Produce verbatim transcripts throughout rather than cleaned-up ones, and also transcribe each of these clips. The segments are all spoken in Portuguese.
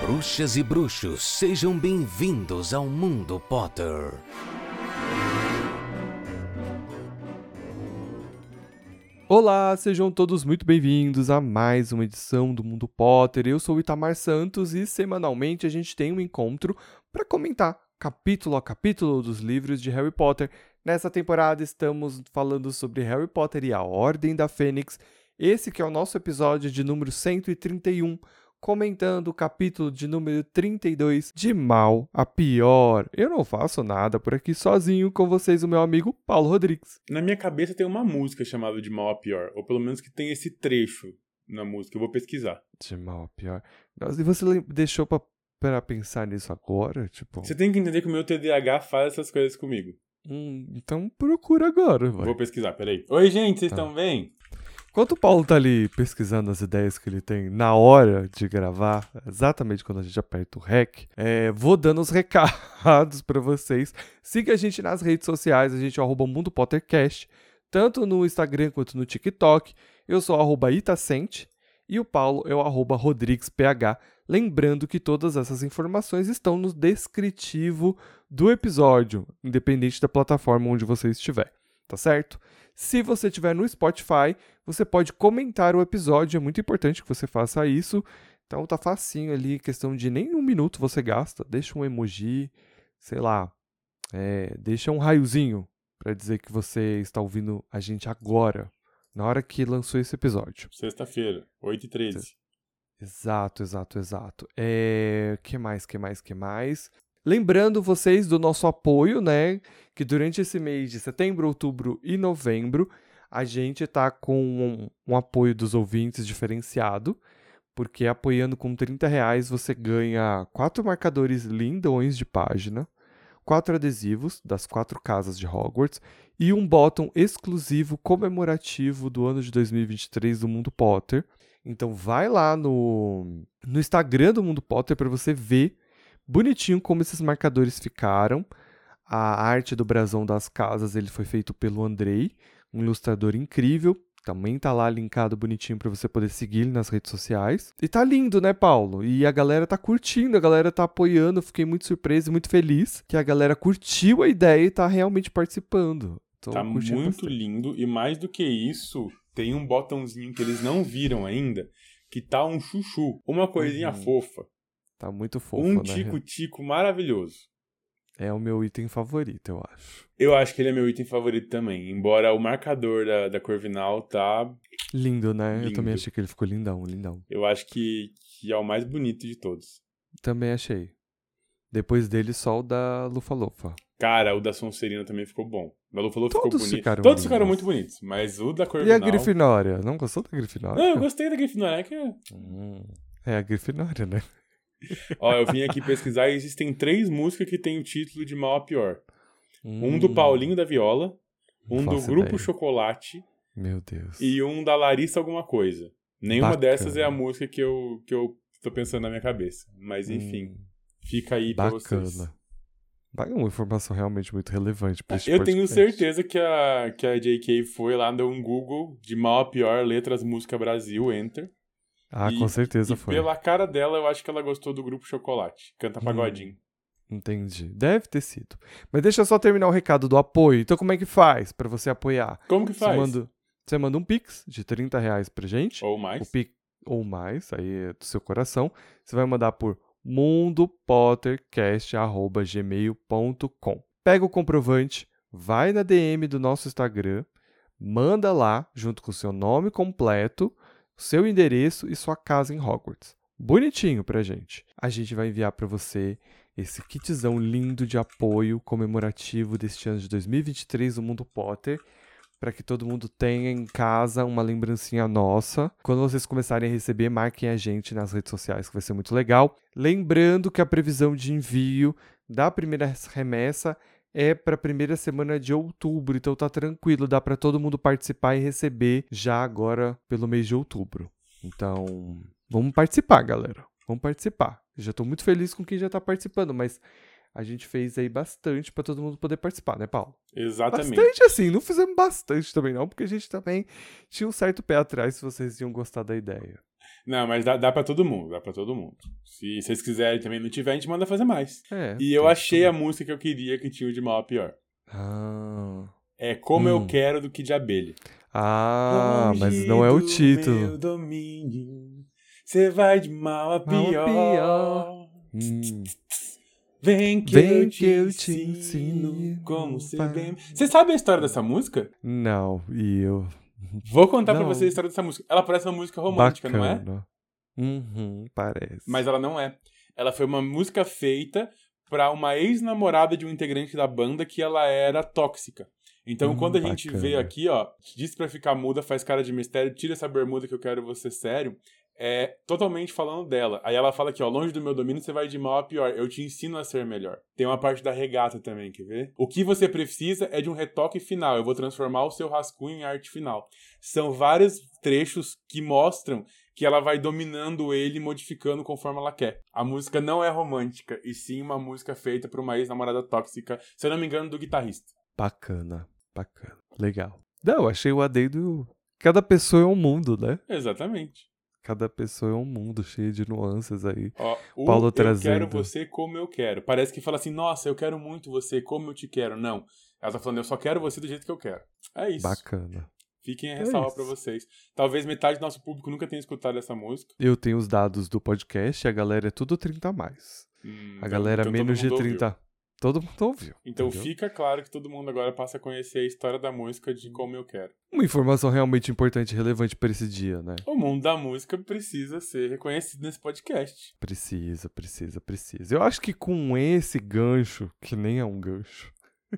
Bruxas e bruxos, sejam bem-vindos ao Mundo Potter. Olá, sejam todos muito bem-vindos a mais uma edição do Mundo Potter. Eu sou o Itamar Santos e semanalmente a gente tem um encontro para comentar capítulo a capítulo dos livros de Harry Potter. Nessa temporada estamos falando sobre Harry Potter e a Ordem da Fênix. Esse que é o nosso episódio de número cento e trinta e um, comentando o capítulo de número trinta e dois, De Mal a Pior. Eu não faço nada por aqui sozinho, com vocês o meu amigo Paulo Rodrigues. Na minha cabeça tem uma música chamada De Mal a Pior, ou pelo menos que tem esse trecho na música, eu vou pesquisar. De Mal a Pior. Nossa, e você lem- deixou pra, pra pensar nisso agora? Tipo, Você tem que entender que o meu T D A H faz essas coisas comigo. hum, então procura agora, vai. Vou pesquisar, peraí. Oi, gente, vocês Tá. estão bem? Enquanto o Paulo tá ali pesquisando as ideias que ele tem na hora de gravar, exatamente quando a gente aperta o REC, é, vou dando os recados pra vocês. Siga a gente nas redes sociais, a gente é o arroba Mundo Pottercast, tanto no Instagram quanto no TikTok. Eu sou o arroba Itacente e o Paulo é o arroba RodriguesPH. Lembrando que todas essas informações estão no descritivo do episódio, independente da plataforma onde você estiver, tá certo? Se você estiver no Spotify, você pode comentar o episódio, é muito importante que você faça isso. Então tá facinho ali, questão de nem um minuto você gasta. Deixa um emoji, sei lá, é, deixa um raiozinho para dizer que você está ouvindo a gente agora, na hora que lançou esse episódio. Sexta-feira, oito e treze. Exato, exato, exato. É, que mais, que mais, que mais? Lembrando vocês do nosso apoio, né? Que durante esse mês de setembro, outubro e novembro, a gente tá com um, um apoio dos ouvintes diferenciado, porque apoiando com trinta reais você ganha quatro marcadores lindões de página, quatro adesivos das quatro casas de Hogwarts e um bottom exclusivo comemorativo do ano de dois mil e vinte e três do Mundo Potter. Então vai lá no, no Instagram do Mundo Potter para você ver bonitinho como esses marcadores ficaram. A arte do brasão das casas ele foi feito pelo Andrei, um ilustrador incrível. Também tá lá linkado bonitinho para você poder seguir ele nas redes sociais. E tá lindo, né, Paulo? E a galera tá curtindo, a galera tá apoiando. Eu fiquei muito surpreso e muito feliz que a galera curtiu a ideia e tá realmente participando. Tô Tá curtindo muito bastante. lindo, e mais do que isso, tem um botãozinho que eles não viram ainda, que tá um chuchu, uma coisinha Uhum. fofa, Tá muito fofo, um né? tico-tico maravilhoso. É o meu item favorito, eu acho. Eu acho que ele é meu item favorito também, embora o marcador da, da Corvinal tá... Lindo, né? Eu Lindo. também achei que ele ficou lindão, lindão. Eu acho que, que é o mais bonito de todos. Também achei. Depois dele, só o da Lufa-Lufa. Cara, o da Sonserina também ficou bom. O da Lufa ficou Todos bonito. ficaram Todos lindos. ficaram muito bonitos, mas o da E a Corvinal... Grifinória? Não gostou da Grifinória? Não, eu gostei da Grifinória. É que... Hum, é a Grifinória, né? Ó, eu vim aqui pesquisar e existem três músicas que tem o título de Mal a Pior. Um Hum, do Paulinho da Viola, não um do faço Grupo ideia. Chocolate Meu Deus. e um da Larissa alguma coisa. Nenhuma Bacana. dessas é a música que eu, que eu tô pensando na minha cabeça. Mas enfim, Hum, fica aí pra vocês. bacana. Vai uma informação realmente muito relevante pra este Eu tenho podcast. certeza que a, que a J K foi lá, deu um Google de Mal a Pior, letras, música Brasil, enter. Ah, E- com certeza e foi. pela cara dela, eu acho que ela gostou do Grupo Chocolate. Canta pagodinho. Entendi. Deve ter sido. Mas deixa eu só terminar o recado do apoio. Então, como é que faz pra você apoiar? Como que Você faz? manda, você manda um Pix de trinta reais pra gente. Ou mais? O Pix ou mais, aí é do seu coração. Você vai mandar por mundopottercast arroba gmail ponto com. Pega o comprovante, vai na D M do nosso Instagram, manda lá, junto com o seu nome completo, seu endereço e sua casa em Hogwarts. Bonitinho pra gente. A gente vai enviar pra você esse kitzão lindo de apoio comemorativo deste ano de dois mil e vinte e três do Mundo Potter, para que todo mundo tenha em casa uma lembrancinha nossa. Quando vocês começarem a receber, marquem a gente nas redes sociais, que vai ser muito legal. Lembrando que a previsão de envio da primeira remessa é para a primeira semana de outubro, então tá tranquilo, dá para todo mundo participar e receber já agora pelo mês de outubro. Então, vamos participar, galera. Vamos participar. Já tô muito feliz com quem já tá participando, mas a gente fez aí bastante pra todo mundo poder participar, né, Paulo? Exatamente. Bastante assim, não fizemos bastante também não, porque a gente também tinha um certo pé atrás se vocês iam gostar da ideia. Não, mas dá, dá pra todo mundo, dá pra todo mundo. Se vocês quiserem também não tiver, a gente manda fazer mais. É, E eu tem achei isso a música que eu queria que tinha o de mal a pior. Ah, É Como Hum. Eu Quero do Kid Abelha. ah mas Longe não é o do título. meu domínio, cê vai de mal a Mal a pior. pior. Hum. Vem que, Vem eu, que te eu te ensino ensino, como ser vai. bem... Você sabe a história dessa música? Não, e eu... Vou contar pra Não. você a história dessa música. Ela parece uma música romântica, não é? Bacana. Uhum, parece. Mas ela não é. Ela foi uma música feita pra uma ex-namorada de um integrante da banda que ela era tóxica. Então, Hum, quando a gente bacana. veio aqui, ó, disse pra ficar muda, faz cara de mistério, tira essa bermuda que eu quero você sério, é totalmente falando dela. Aí ela fala aqui, ó, longe do meu domínio você vai de mal a pior, eu te ensino a ser melhor. Tem uma parte da regata também, quer ver? O que você precisa é de um retoque final, eu vou transformar o seu rascunho em arte final. São vários trechos que mostram que ela vai dominando ele e modificando conforme ela quer. A música não é romântica, e sim uma música feita por uma ex-namorada tóxica, se eu não me engano, do guitarrista. Bacana, bacana. Legal. Não, eu achei o adendo... Cada pessoa é um mundo, né? Exatamente. Cada pessoa é um mundo cheio de nuances aí. Ó, o Paulo eu trazendo. quero você como eu quero. Parece que fala assim, nossa, eu quero muito você como eu te quero. Não. Ela tá falando, eu só quero você do jeito que eu quero. É isso. Bacana. Fiquem a É ressalva isso. pra vocês. Talvez metade do nosso público nunca tenha escutado essa música. Eu tenho os dados do podcast e a galera é tudo trinta a mais. Hum, A então- galera então todo menos de mundo ouviu. trinta. Todo mundo ouviu. Então entendeu? fica claro que todo mundo agora passa a conhecer a história da música de como eu quero. Uma informação realmente importante e relevante para esse dia, né? O mundo da música precisa ser reconhecido nesse podcast. Precisa, precisa, precisa. Eu acho que com esse gancho, que nem é um gancho,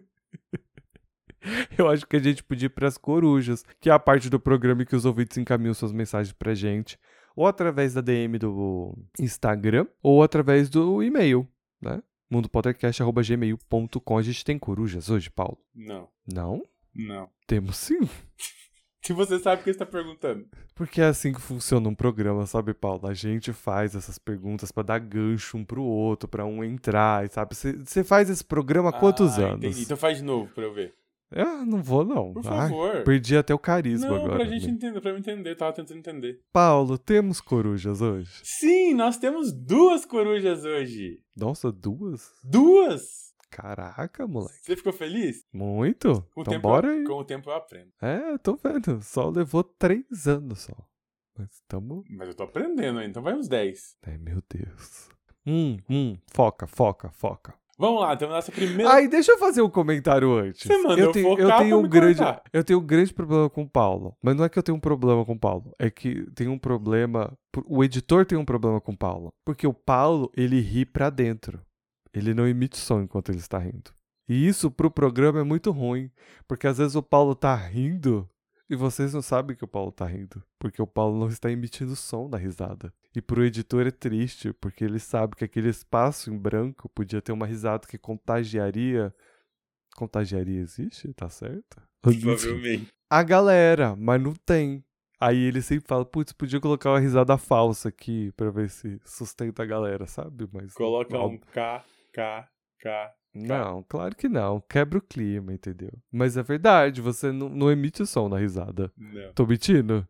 eu acho que a gente podia ir pras corujas, que é a parte do programa em que os ouvintes encaminham suas mensagens pra gente, ou através da D M do Instagram, ou através do e-mail, né? mundo podcast arroba gmail ponto com. A gente tem corujas hoje, Paulo? Não, Não? não. Temos sim. Se você sabe o que você tá perguntando. Porque é assim que funciona um programa, sabe, Paulo? A gente faz essas perguntas pra dar gancho um pro outro, pra um entrar, sabe? Você faz esse programa há quantos Ah, anos? Entendi. Então faz de novo pra eu ver. Eu não vou, não. Por Ai, favor. perdi até o carisma Não, agora. pra gente né? entender, pra eu entender. Tava tentando entender. Paulo, temos corujas hoje? Sim, nós temos duas corujas hoje. Nossa, duas? Duas! Caraca, moleque. Você ficou feliz? Muito? Com o então tempo bora eu, aí. Com o tempo eu aprendo. É, tô vendo. Só levou três anos só. Mas tamo... Mas eu tô aprendendo ainda, então vai uns dez. Ai, meu Deus. Hum, hum, foca, foca, foca. Vamos lá, temos nossa primeira... Ai, deixa eu fazer um comentário antes. Você mandou eu tenho, focar eu tenho pra um me grande, cortar. eu tenho um grande problema com o Paulo. Mas não é que eu tenho um problema com o Paulo, é que tem um problema, o editor tem um problema com o Paulo, porque o Paulo, ele ri pra dentro. Ele não emite som enquanto ele está rindo. E isso pro programa é muito ruim, porque às vezes o Paulo tá rindo e vocês não sabem que o Paulo tá rindo, porque o Paulo não está emitindo som da risada. E pro editor é triste, porque ele sabe que aquele espaço em branco podia ter uma risada que contagiaria... Contagiaria existe? Tá certo? Provavelmente. A galera, mas não tem. Aí ele sempre fala, putz, podia colocar uma risada falsa aqui pra ver se sustenta a galera, sabe? Mas Coloca não, um K, K, K. Não, claro que não. Quebra o clima, entendeu? Mas é verdade, você não, não emite som na risada. Não. Tô mentindo?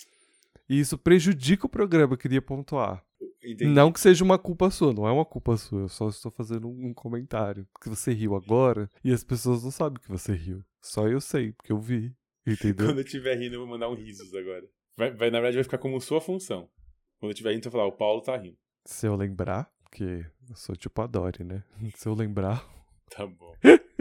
E isso prejudica o programa, eu queria pontuar. Entendi. Não que seja uma culpa sua, não é uma culpa sua, eu só estou fazendo um, um comentário. Que você riu agora e as pessoas não sabem que você riu. Só eu sei, porque eu vi, entendeu? Quando eu estiver rindo, eu vou mandar um risos agora. Vai, vai, na verdade, vai ficar como sua função. Quando eu estiver rindo, eu vou falar, o Paulo tá rindo. Se eu lembrar, porque eu sou tipo a Dory, né? Se eu lembrar... Tá bom.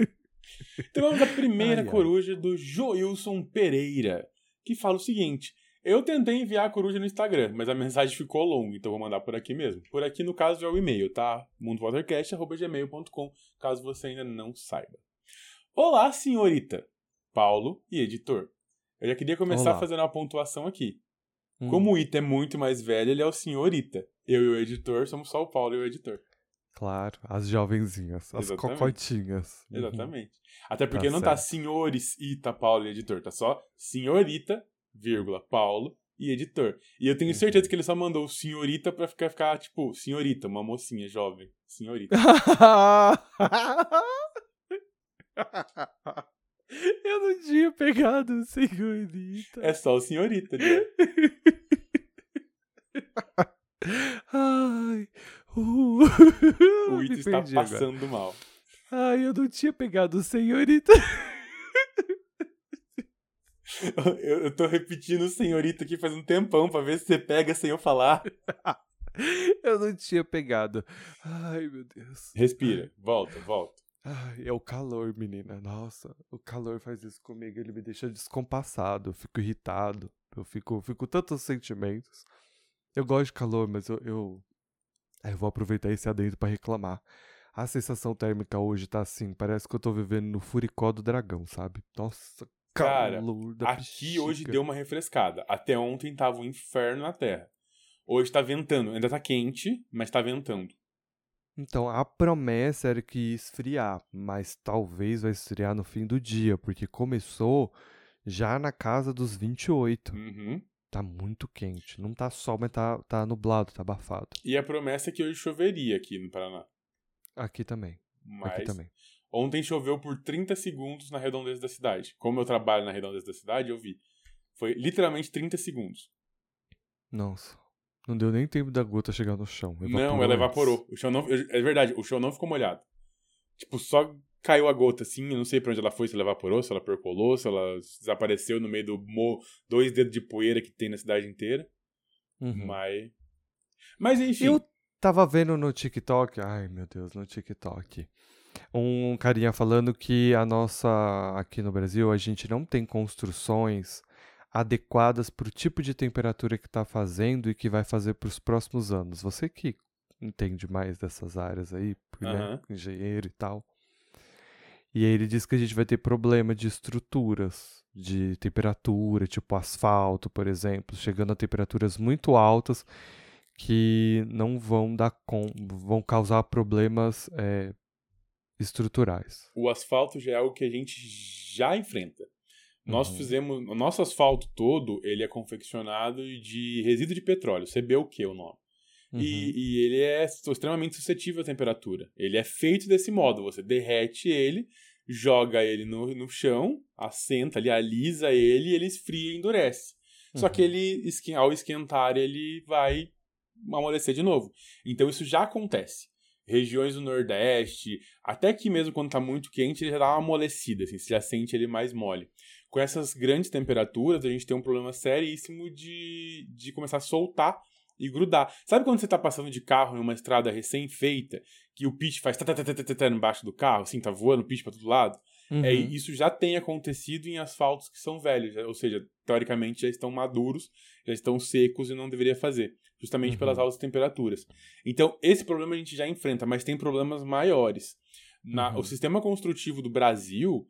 Então vamos à primeira Ai, ai. coruja do Joilson Pereira, que fala o seguinte... Eu tentei enviar a coruja no Instagram, mas a mensagem ficou longa, então vou mandar por aqui mesmo. Por aqui, no caso, é o e-mail, tá? mundo watercast arroba gmail ponto com, caso você ainda não saiba. Olá, senhorita, Paulo e editor. Eu já queria começar Olá. fazendo uma pontuação aqui. Hum. Como o Ita é muito mais velho, ele é o senhor Ita. Eu e o editor somos só o Paulo e o editor. Claro, as jovenzinhas, as Exatamente. cocotinhas. Uhum. Exatamente. Até porque Tá não tá certo. senhores Ita, Paulo e editor, tá só senhorita, vírgula, Paulo e editor. E eu tenho certeza que ele só mandou senhorita pra ficar, ficar tipo, senhorita, uma mocinha jovem. Senhorita. Eu não tinha pegado senhorita. É só o senhorita, né? Ai, uh, O Ito está passando agora. mal. Ai, eu não tinha pegado senhorita. eu, eu tô repetindo senhorita aqui faz um tempão pra ver se você pega sem eu falar. Eu não tinha pegado. Ai, meu Deus. Respira, volta, volta. Ai, é o calor, menina. Nossa, o calor faz isso comigo. Ele me deixa descompassado, eu fico irritado. Eu fico, fico com tantos sentimentos. Eu gosto de calor, mas eu, eu, eu vou aproveitar esse adendo pra reclamar. A sensação térmica hoje tá assim, parece que eu tô vivendo no Furicó do Dragão, sabe? Nossa, calor da Cara, aqui bexiga. hoje deu uma refrescada. Até ontem tava um inferno na Terra. Hoje tá ventando. Ainda tá quente, mas tá ventando. Então, a promessa era que ia esfriar, mas talvez vai esfriar no fim do dia, porque começou já na casa dos vinte e oito. Uhum. Tá muito quente. Não tá sol, mas tá, tá nublado, tá abafado. E a promessa é que hoje choveria aqui no Paraná. Aqui também. Mas Aqui também. Ontem choveu por trinta segundos na redondeza da cidade. Como eu trabalho na redondeza da cidade, eu vi. Foi literalmente trinta segundos. Nossa. Não deu nem tempo da gota chegar no chão. Evaporou não, ela evaporou. Antes. O chão não, é verdade, o chão não ficou molhado. Tipo, só caiu a gota assim. Eu não sei pra onde ela foi, se ela evaporou, se ela percolou, se ela desapareceu no meio do mo... dois dedos de poeira que tem na cidade inteira. Uhum. Mas... Mas enfim. Eu tava vendo no TikTok. Ai, meu Deus, no TikTok. Um carinha falando que a nossa... Aqui no Brasil, a gente não tem construções adequadas para o tipo de temperatura que está fazendo e que vai fazer para os próximos anos. Você que entende mais dessas áreas aí, uhum. né? Engenheiro e tal. E aí ele diz que a gente vai ter problema de estruturas, de temperatura, tipo asfalto, por exemplo, chegando a temperaturas muito altas que não vão dar com, vão causar problemas é, estruturais. O asfalto já é algo que a gente já enfrenta. Nós uhum. fizemos... O nosso asfalto todo, ele é confeccionado de resíduo de petróleo. C B o Q o nome. Uhum. E, e ele é extremamente suscetível à temperatura. Ele é feito desse modo. Você derrete ele, joga ele no, no chão, assenta ali, alisa ele e ele esfria e endurece. Uhum. Só que ele, ao esquentar, ele vai amolecer de novo. Então isso já acontece. Regiões do Nordeste, até que mesmo quando está muito quente, ele já dá uma amolecida, assim, você já sente ele mais mole. Com essas grandes temperaturas, a gente tem um problema seríssimo de, de começar a soltar e grudar. Sabe quando você tá passando de carro em uma estrada recém-feita, que o pitch faz tata embaixo do carro, assim, tá voando o pitch pra todo lado? Uhum. É, isso já tem acontecido em asfaltos que são velhos, ou seja, teoricamente já estão maduros, já estão secos e não deveria fazer, justamente uhum. pelas altas temperaturas. Então, esse problema a gente já enfrenta, mas tem problemas maiores. Na, uhum. O sistema construtivo do Brasil,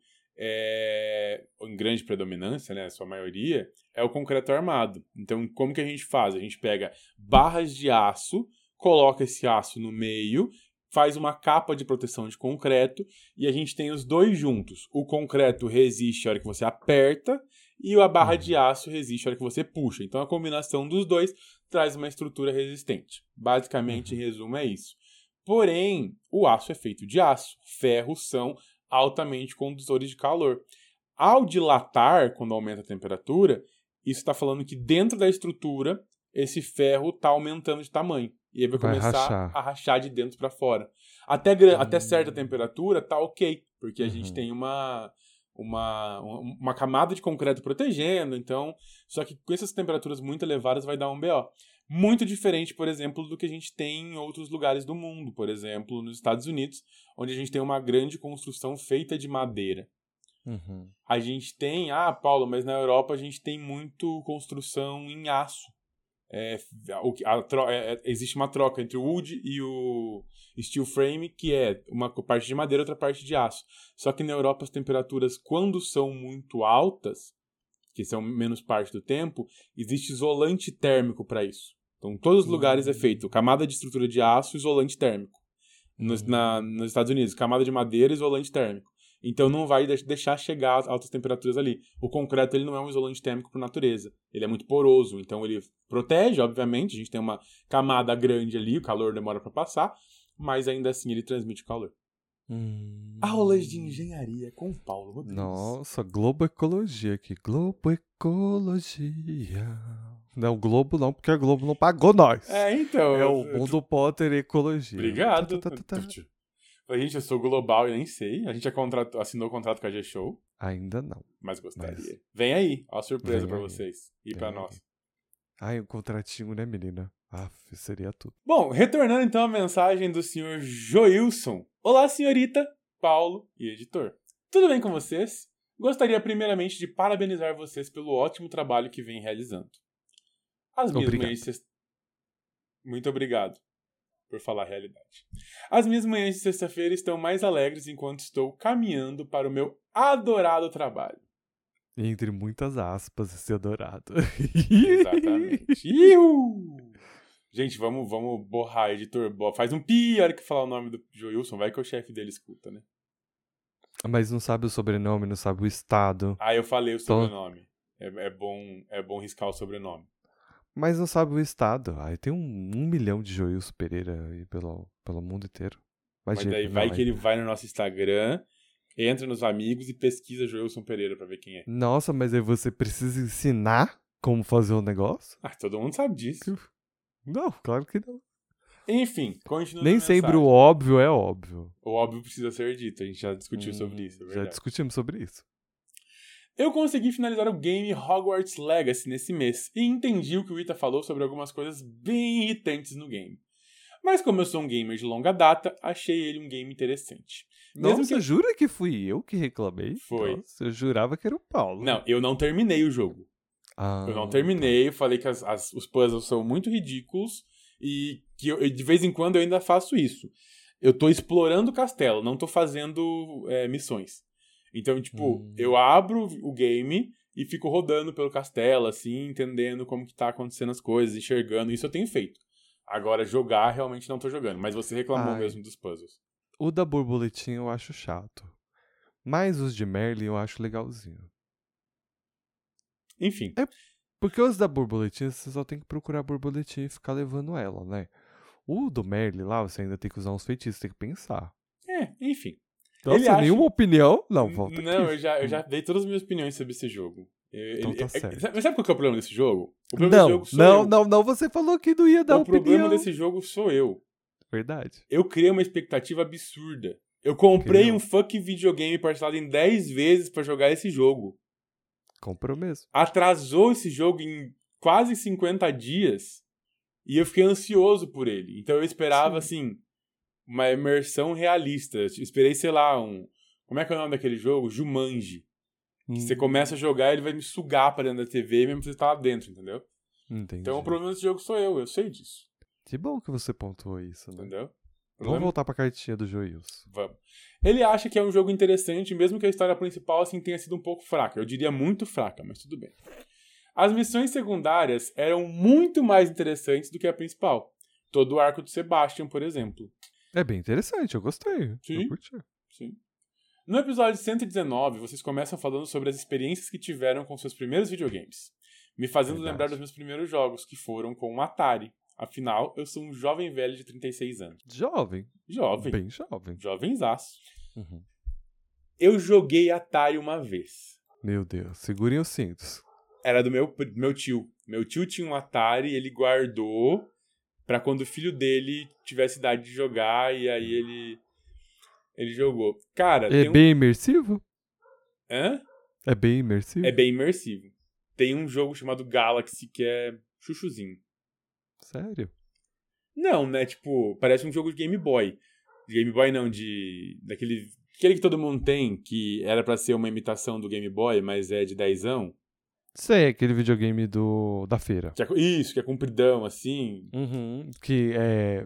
é, em grande predominância, né, a sua maioria, é o concreto armado. Então, como que a gente faz? A gente pega barras de aço, coloca esse aço no meio, faz uma capa de proteção de concreto e a gente tem os dois juntos. O concreto resiste a hora que você aperta e a barra uhum. de aço resiste a hora que você puxa. Então, a combinação dos dois traz uma estrutura resistente. Basicamente, uhum. em resumo, é isso. Porém, o aço é feito de aço. Ferros são altamente condutores de calor. Ao dilatar, quando aumenta a temperatura, isso está falando que dentro da estrutura, esse ferro está aumentando de tamanho. E aí vai, vai começar rachar. a rachar de dentro para fora. Até, hum. até certa temperatura tá ok, porque a uhum. gente tem uma, uma, uma camada de concreto protegendo, então... Só que com essas temperaturas muito elevadas vai dar um B O. Muito diferente, por exemplo, do que a gente tem em outros lugares do mundo. Por exemplo, nos Estados Unidos, onde a gente tem uma grande construção feita de madeira. Uhum. A gente tem... Ah, Paulo, mas na Europa a gente tem muito construção em aço. É, a, a, é, existe uma troca entre o wood e o steel frame, que é uma parte de madeira e outra parte de aço. Só que na Europa as temperaturas, quando são muito altas, que são menos parte do tempo, existe isolante térmico para isso. Então, em todos os uhum. lugares é feito camada de estrutura de aço, isolante térmico. Nos, uhum. na, nos Estados Unidos, camada de madeira, isolante térmico. Então não vai deixar chegar às altas temperaturas ali. O concreto ele não é um isolante térmico por natureza. Ele é muito poroso, então ele protege, obviamente. A gente tem uma camada grande ali, o calor demora para passar, mas ainda assim ele transmite o calor. Hum. Aulas de engenharia com Paulo Rodrigues. Nossa, Globo Ecologia aqui. Globo Ecologia. Não, Globo não, porque a Globo não pagou nós. É, então. É o Mundo Potter Ecologia. Obrigado. Tá, tá, tá, tá. Gente, eu sou global e nem sei. A gente já contratou, assinou o contrato com a G-Show. Ainda não. Mas gostaria. Mas... Vem aí, ó a surpresa Vem pra aí. vocês. E Vem pra aí. nós. Ai, um contratinho, né, menina? Aff, seria tudo. Bom, retornando então a mensagem do senhor Joilson. Olá, senhorita, Paulo e editor. Tudo bem com vocês? Gostaria primeiramente de parabenizar vocês pelo ótimo trabalho que vem realizando. As minhas Obrigado. manhãs de sexta... Muito obrigado por falar a realidade. As minhas manhãs de sexta-feira estão mais alegres enquanto estou caminhando para o meu adorado trabalho. Entre muitas aspas, esse adorado. Exatamente. Iu! Gente, vamos, vamos borrar, editor. Faz um pi a hora que falar o nome do Joilson. Vai que o chefe dele escuta, né? Mas não sabe o sobrenome, não sabe o estado. Ah, eu falei o Então- sobrenome. É, é, bom, é bom riscar o sobrenome. Mas não sabe o estado. Ai, tem um, um milhão de Joilson Pereira aí pelo, pelo mundo inteiro. Mas Imagina, daí vai não, que ele vai no nosso Instagram, entra nos amigos e pesquisa Joilson Pereira pra ver quem é. Nossa, mas aí você precisa ensinar como fazer o negócio? Ah, todo mundo sabe disso. Não, claro que não. Enfim, continua. Nem sempre o óbvio é óbvio. O óbvio precisa ser dito. A gente já discutiu Hum, sobre isso, é Já verdade. discutimos sobre isso. Eu consegui finalizar o game Hogwarts Legacy nesse mês e entendi o que o Ita falou sobre algumas coisas bem irritantes no game. Mas como eu sou um gamer de longa data, achei ele um game interessante. Mesmo Nossa, que... jura que fui eu que reclamei? Foi. Nossa, eu jurava que era o Paulo. Não, eu não terminei o jogo. Ah, Eu não terminei, eu falei que as, as- os puzzles são muito ridículos e que eu, de vez em quando eu ainda faço isso. Eu tô explorando o castelo, não tô fazendo é, missões. Então, tipo, Hum. eu abro o game e fico rodando pelo castelo, assim, entendendo como que tá acontecendo as coisas, enxergando. Isso eu tenho feito. Agora, jogar, realmente não tô jogando. Mas você reclamou Ai. mesmo dos puzzles. O da borboletinha eu acho chato. Mas os de Merlin eu acho legalzinho. Enfim. Porque os da borboletinha você só tem que procurar a borboletinha e ficar levando ela, né? O do Merlin lá você ainda tem que usar uns feitiços, tem que pensar. É, enfim. Nossa, Ele acha- nenhuma opinião? Não, volta Não, aqui. eu já, eu já dei todas as minhas opiniões sobre esse jogo. Eu- Então ele- tá é- certo. sabe- Mas sabe qual que é o problema desse jogo? O problema Não, desse jogo sou não, eu. não, não, você falou que não ia dar O opinião. problema desse jogo sou eu. Verdade. Eu criei uma expectativa absurda. Eu comprei Criou. um fucking videogame parcelado em dez vezes pra jogar esse jogo. Comprou mesmo. Atrasou esse jogo em quase cinquenta dias e eu fiquei ansioso por ele. Então eu esperava, assim, uma imersão realista. Eu esperei, sei lá, um... Como é que é o nome daquele jogo? Jumanji. Que você Hum, começa a jogar e ele vai me sugar pra dentro da T V mesmo você estar lá dentro, entendeu? Entendi. Então o problema desse jogo sou eu, eu sei disso, Que bom que você pontuou isso, né? entendeu? O Vamos problema- voltar pra cartinha do Joilson. Vamos. Ele acha que é um jogo interessante, mesmo que a história principal assim tenha sido um pouco fraca. Eu diria muito fraca, mas tudo bem. As missões secundárias eram muito mais interessantes do que a principal. Todo o arco do Sebastian, por exemplo. É bem interessante, eu gostei. Sim. Eu curti. Sim. No episódio cento e dezenove, vocês começam falando sobre as experiências que tiveram com seus primeiros videogames, me fazendo Verdade. lembrar dos meus primeiros jogos, que foram com o Atari. Afinal, eu sou um jovem velho de trinta e seis anos. Jovem. Jovem. Bem jovem. Jovenzaço. Uhum. Eu joguei Atari uma vez. Meu Deus, segurem os cintos. Era do meu, meu tio. Meu tio tinha um Atari, ele guardou pra quando o filho dele tivesse idade de jogar, e aí ele ele jogou. Cara, É tem um... bem imersivo? Hã? É bem imersivo? É bem imersivo. Tem um jogo chamado Galaxy que é chuchuzinho. Sério? Não, né? Tipo, parece um jogo de Game Boy. De Game Boy não, de... Daquele... Aquele que todo mundo tem, que era pra ser uma imitação do Game Boy, mas é de dezão. Sei, aquele videogame do da feira. Que é... Isso, que é compridão, assim. Uhum. Que é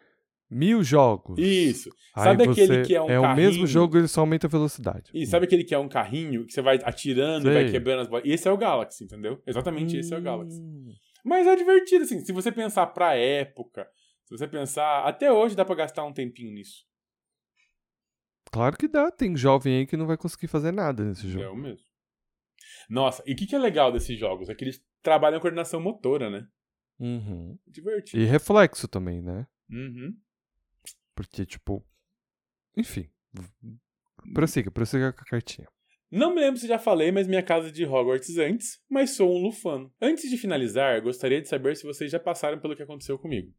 mil jogos. Isso. Aí Sabe você- aquele que é um É o carrinho? mesmo jogo, ele só aumenta a velocidade. E sabe aquele que é um carrinho que você vai atirando e Sei. vai quebrando as bolas? Esse é o Galaxy, entendeu? Exatamente esse é o Galaxy. Hum. Mas é divertido, assim. Se você pensar pra época, se você pensar... Até hoje dá pra gastar um tempinho nisso. Claro que dá. Tem jovem aí que não vai conseguir fazer nada nesse jogo. É o mesmo. Nossa, e o que, que é legal desses jogos? É que eles trabalham a coordenação motora, né? Uhum. Divertido. E reflexo também, né? Uhum. Porque, tipo... Enfim. Prossiga, prossiga com a cartinha. Não me lembro se já falei, mas minha casa é de Hogwarts antes, mas sou um lufano. Antes de finalizar, gostaria de saber se vocês já passaram pelo que aconteceu comigo.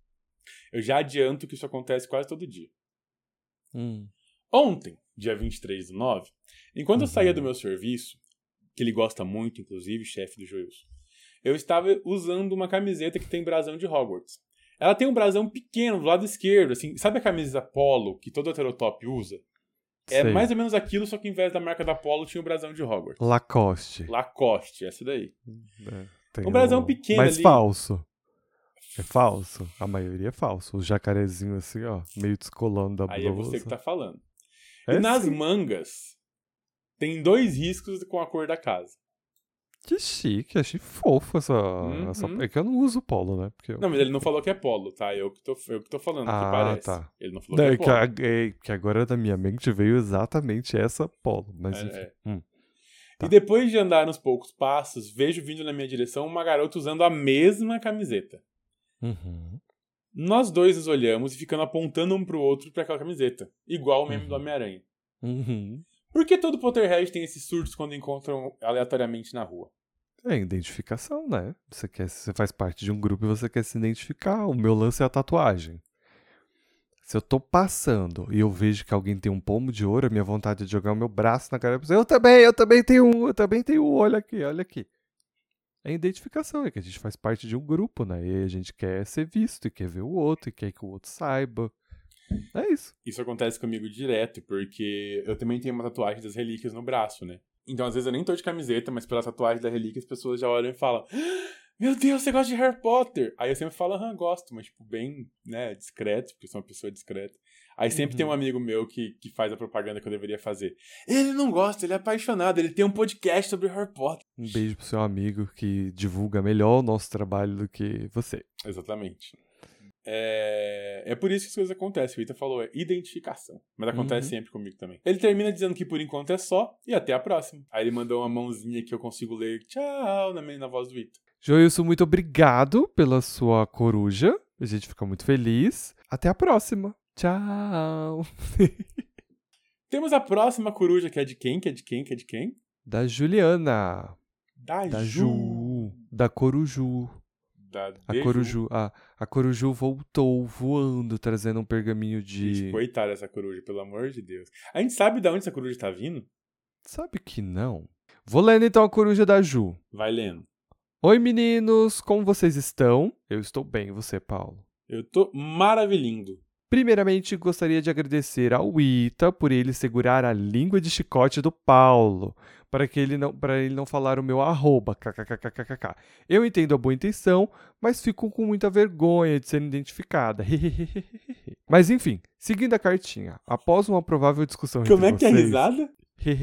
Eu já adianto que isso acontece quase todo dia. Hum. Ontem, dia vinte e três do nove, enquanto Uhum. eu saía do meu serviço, que ele gosta muito, inclusive, chefe do Joilson, eu estava usando uma camiseta que tem brasão de Hogwarts. Ela tem um brasão pequeno do lado esquerdo, assim, sabe a camisa polo que todo heterotop usa? É Sei. mais ou menos aquilo, só que ao invés da marca da polo tinha o brasão de Hogwarts. Lacoste. Lacoste, essa daí. É, tem Um brasão o- pequeno Mas ali. falso. É falso. A maioria é falso. O jacarezinho assim, ó, meio descolando da Aí é blusa. você que tá falando. É e nas sim. mangas, tem dois riscos com a cor da casa. Que chique, achei fofo essa, Uhum. essa... É que eu não uso polo, né? Porque eu... Não, mas ele não falou que é polo, tá? Eu que tô, eu que tô falando que Ah, parece. tá. Ele não falou Não, que é é que, polo. a- é que agora da minha mente veio exatamente essa polo. Mas É, enfim. é. Hum. Tá. E depois de andar uns poucos passos, vejo vindo na minha direção uma garota usando a mesma camiseta. Uhum. Nós dois nos olhamos e ficando apontando um pro outro pra aquela camiseta. Igual o meme Uhum. do Homem-Aranha. Uhum. Por que todo Potterhead tem esses surtos quando encontram aleatoriamente na rua? É identificação, né? Você, quer, você faz parte de um grupo e você quer se identificar. O meu lance é a tatuagem. Se eu tô passando e eu vejo que alguém tem um pomo de ouro, a minha vontade é de jogar o meu braço na cara da pessoa. Eu também, eu também tenho um, eu também tenho um. Olha aqui, olha aqui. É identificação, é que a gente faz parte de um grupo, né? E a gente quer ser visto, e quer ver o outro, e quer que o outro saiba. É isso. Isso acontece comigo direto, porque eu também tenho uma tatuagem das relíquias no braço, né? Então, às vezes, eu nem tô de camiseta, mas pela tatuagem da relíquia, as pessoas já olham e falam: "Ah, meu Deus, você gosta de Harry Potter?" Aí eu sempre falo: aham, gosto, mas, tipo, bem, né, discreto, porque eu sou uma pessoa discreta. Aí sempre Uhum. tem um amigo meu que, que faz a propaganda que eu deveria fazer. Ele não gosta, ele é apaixonado, ele tem um podcast sobre Harry Potter. Um beijo pro seu amigo que divulga melhor o nosso trabalho do que você. Exatamente. É... é por isso que as coisas acontecem. O Ita falou, é identificação. Mas acontece Uhum. sempre comigo também. Ele termina dizendo que por enquanto é só e até a próxima. Aí ele mandou uma mãozinha que eu consigo ler tchau na, na voz do Ita. Joilson, muito obrigado pela sua coruja. A gente fica muito feliz. Até a próxima. Tchau. Temos a próxima coruja, que é de quem? Que é de quem? Que é de quem? Da Juliana. Da, Da Ju. Ju. Da Coruju. Da A Deju. Coruju, a, a Coruju voltou voando, trazendo um pergaminho de... Gente, coitada dessa coruja, pelo amor de Deus. A gente sabe de onde essa coruja tá vindo? Sabe que não? Vou lendo então a coruja da Ju. Vai lendo. Oi meninos, como vocês estão? Eu estou bem, e você, Paulo? Eu tô maravilhindo. Primeiramente, gostaria de agradecer ao Ita por ele segurar a língua de chicote do Paulo, para que ele não, para ele não falar o meu arroba, kkkkkk. Eu entendo a boa intenção, mas fico com muita vergonha de ser identificada. Mas enfim, seguindo a cartinha, após uma provável discussão Como é entre que é a vocês... risada?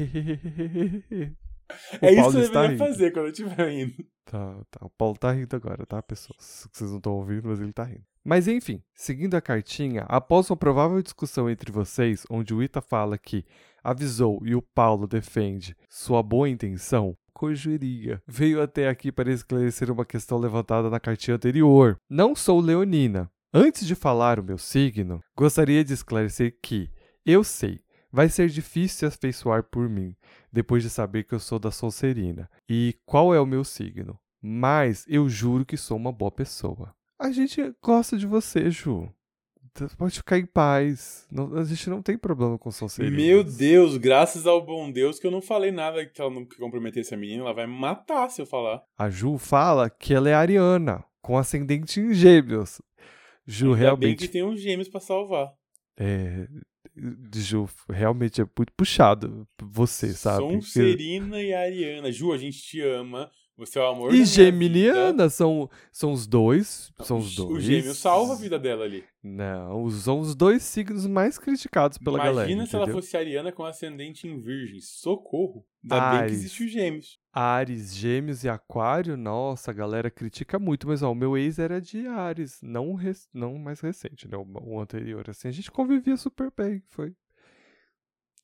O É isso Paulo que eu está deveria rindo. fazer quando eu estiver indo. Tá, tá. O Paulo tá rindo agora, tá, pessoas? Vocês não estão ouvindo, mas ele tá rindo. Mas enfim, seguindo a cartinha, após uma provável discussão entre vocês, onde o Ita fala que avisou e o Paulo defende sua boa intenção, Cojuria veio até aqui para esclarecer uma questão levantada na cartinha anterior. Não sou leonina. Antes de falar o meu signo, gostaria de esclarecer que, eu sei, vai ser difícil se afeiçoar por mim, depois de saber que eu sou da Sonserina. E qual é o meu signo? Mas eu juro que sou uma boa pessoa. A gente gosta de você, Ju. Você pode ficar em paz. Não- a gente não tem problema com Sonserina. Meu Deus, graças ao bom Deus que eu não falei nada que ela não que comprometesse a menina. Ela vai me matar se eu falar. A Ju fala que ela é ariana, com ascendente em gêmeos. Ju, Ainda realmente... bem que tem uns gêmeos pra salvar. É, Ju, realmente é muito puxado você, sabe? Sonserina e Ariana. Ju, a gente te ama. Você é o amor da E minha Geminiana vida. são, são os dois. São os dois. O gêmeo salva a vida dela ali. Não, são os dois signos mais criticados pela Imagina galera. se ela entendeu? fosse Ariana com ascendente em virgem. Socorro. Ainda bem que Ares. existe os gêmeos. Ares, Gêmeos e Aquário, nossa, a galera critica muito, mas ó, o meu ex era de Ares, não, o rec- não mais recente, né? O, o anterior, assim, a gente convivia super bem, foi,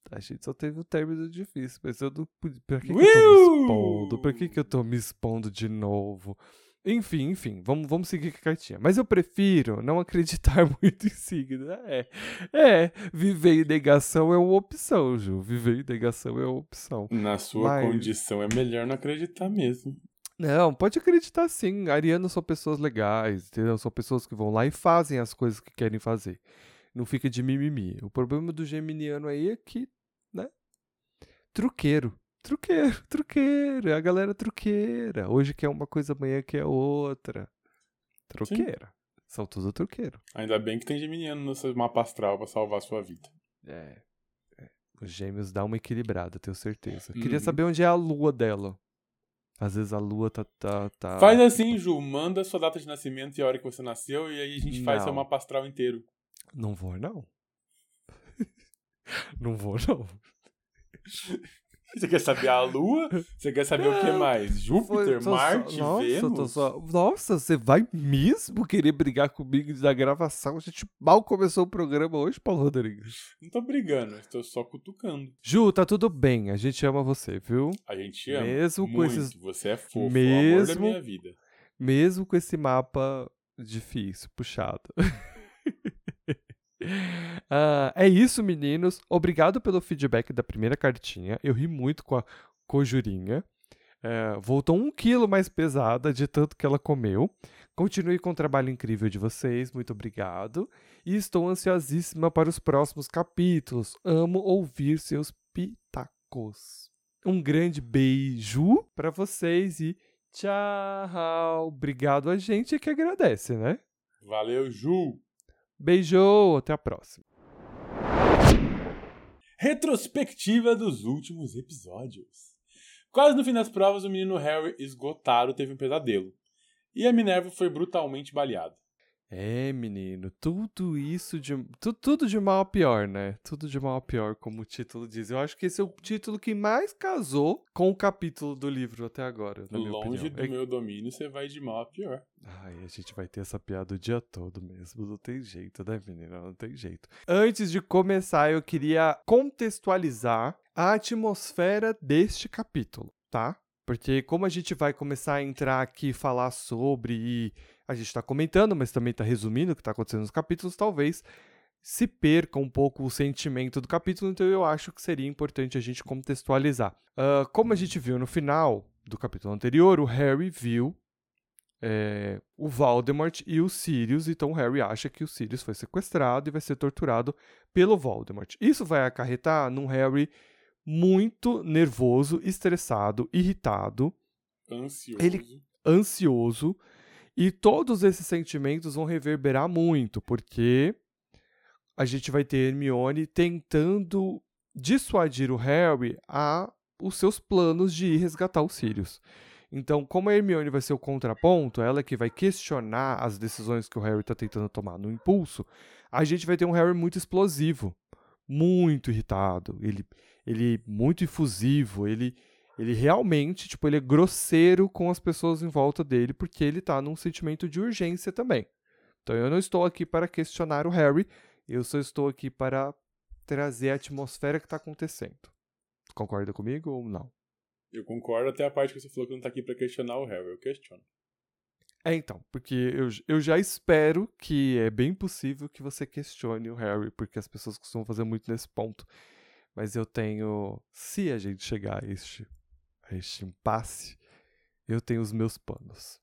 A gente só teve um término difícil, mas eu não pude. Pra que, que eu tô me expondo? Pra que, que eu tô me expondo de novo? Enfim, enfim, vamos, vamos seguir com a cartinha. Mas eu prefiro não acreditar muito em signo. É, é, viver em negação é uma opção, Ju. Viver em negação é uma opção. Na sua Mas... condição é melhor não acreditar mesmo. Não, pode acreditar sim. Arianos são pessoas legais, entendeu? São pessoas que vão lá e fazem as coisas que querem fazer. Não fica de mimimi. O problema do geminiano aí é que, né? Truqueiro. Truqueiro, truqueiro. É a galera truqueira. Hoje quer uma coisa, amanhã quer outra. Truqueira. Sim. São tudo truqueiro. Ainda bem que tem geminiano no seu mapa astral pra salvar a sua vida. É. é. Os gêmeos dão uma equilibrada, tenho certeza. Uhum. Queria saber onde é a lua dela. Às vezes a lua tá... tá, tá... Faz assim, Ju. Manda sua data de nascimento e a hora que você nasceu e aí a gente Não. faz seu mapa astral inteiro. Não vou, não. Não vou, não. Você quer saber a Lua? Você quer saber não, o que mais? Júpiter, tô Marte, só, nossa, Vênus? Tô só, nossa, você vai mesmo querer brigar comigo da gravação? A gente mal começou o programa hoje, Paulo Rodrigues. Não tô brigando, estou só cutucando. Ju, tá tudo bem. A gente ama você, viu? A gente ama mesmo muito. Com esses... Você é fofo, mesmo... o amor da minha vida. Mesmo com esse mapa difícil, puxado. Uh, é isso, meninos. Obrigado pelo feedback da primeira cartinha. Eu ri muito com a Cojurinha. Uh, voltou um quilo mais pesada de tanto que ela comeu. Continue com o trabalho incrível de vocês. Muito obrigado. E estou ansiosíssima para os próximos capítulos. Amo ouvir seus pitacos. Um grande beijo para vocês e tchau. Obrigado a gente que agradece, né? Valeu, Ju. Beijo, até a próxima. Retrospectiva dos últimos episódios. Quase no fim das provas, o menino Harry, esgotado, teve um pesadelo. E a Minerva foi brutalmente baleada. É, menino, tudo isso de... Tu, tudo de mal a pior, né? Tudo de mal a pior, como o título diz. Eu acho que esse é o título que mais casou com o capítulo do livro até agora, na minha Longe opinião. do é... meu domínio, você vai de mal a pior. Ai, a gente vai ter essa piada o dia todo mesmo. Não tem jeito, né, menina? Não tem jeito. Antes de começar, eu queria contextualizar a atmosfera deste capítulo, tá? Porque como a gente vai começar a entrar aqui e falar sobre, e a gente está comentando, mas também está resumindo o que está acontecendo nos capítulos, talvez se perca um pouco o sentimento do capítulo, então eu acho que seria importante a gente contextualizar. Uh, como a gente viu no final do capítulo anterior, o Harry viu é, o Voldemort e o Sirius, então o Harry acha que o Sirius foi sequestrado e vai ser torturado pelo Voldemort. Isso vai acarretar num Harry muito nervoso, estressado, irritado, ansioso. Ele, ansioso, e todos esses sentimentos vão reverberar muito, porque a gente vai ter Hermione tentando dissuadir o Harry a os seus planos de ir resgatar o Sirius. Então, como a Hermione vai ser o contraponto, ela que vai questionar as decisões que o Harry está tentando tomar no impulso, a gente vai ter um Harry muito explosivo, muito irritado, ele, ele muito efusivo, ele, ele realmente, tipo, ele é grosseiro com as pessoas em volta dele, porque ele tá num sentimento de urgência também. Então eu não estou aqui para questionar o Harry, eu só estou aqui para trazer a atmosfera que está acontecendo. Concorda comigo ou não? Eu concordo até a parte que você falou que não tá aqui para questionar o Harry, eu questiono. É, então, porque eu, eu já espero que é bem possível que você questione o Harry, porque as pessoas costumam fazer muito nesse ponto. Mas eu tenho, se a gente chegar a este, a este impasse, eu tenho os meus panos.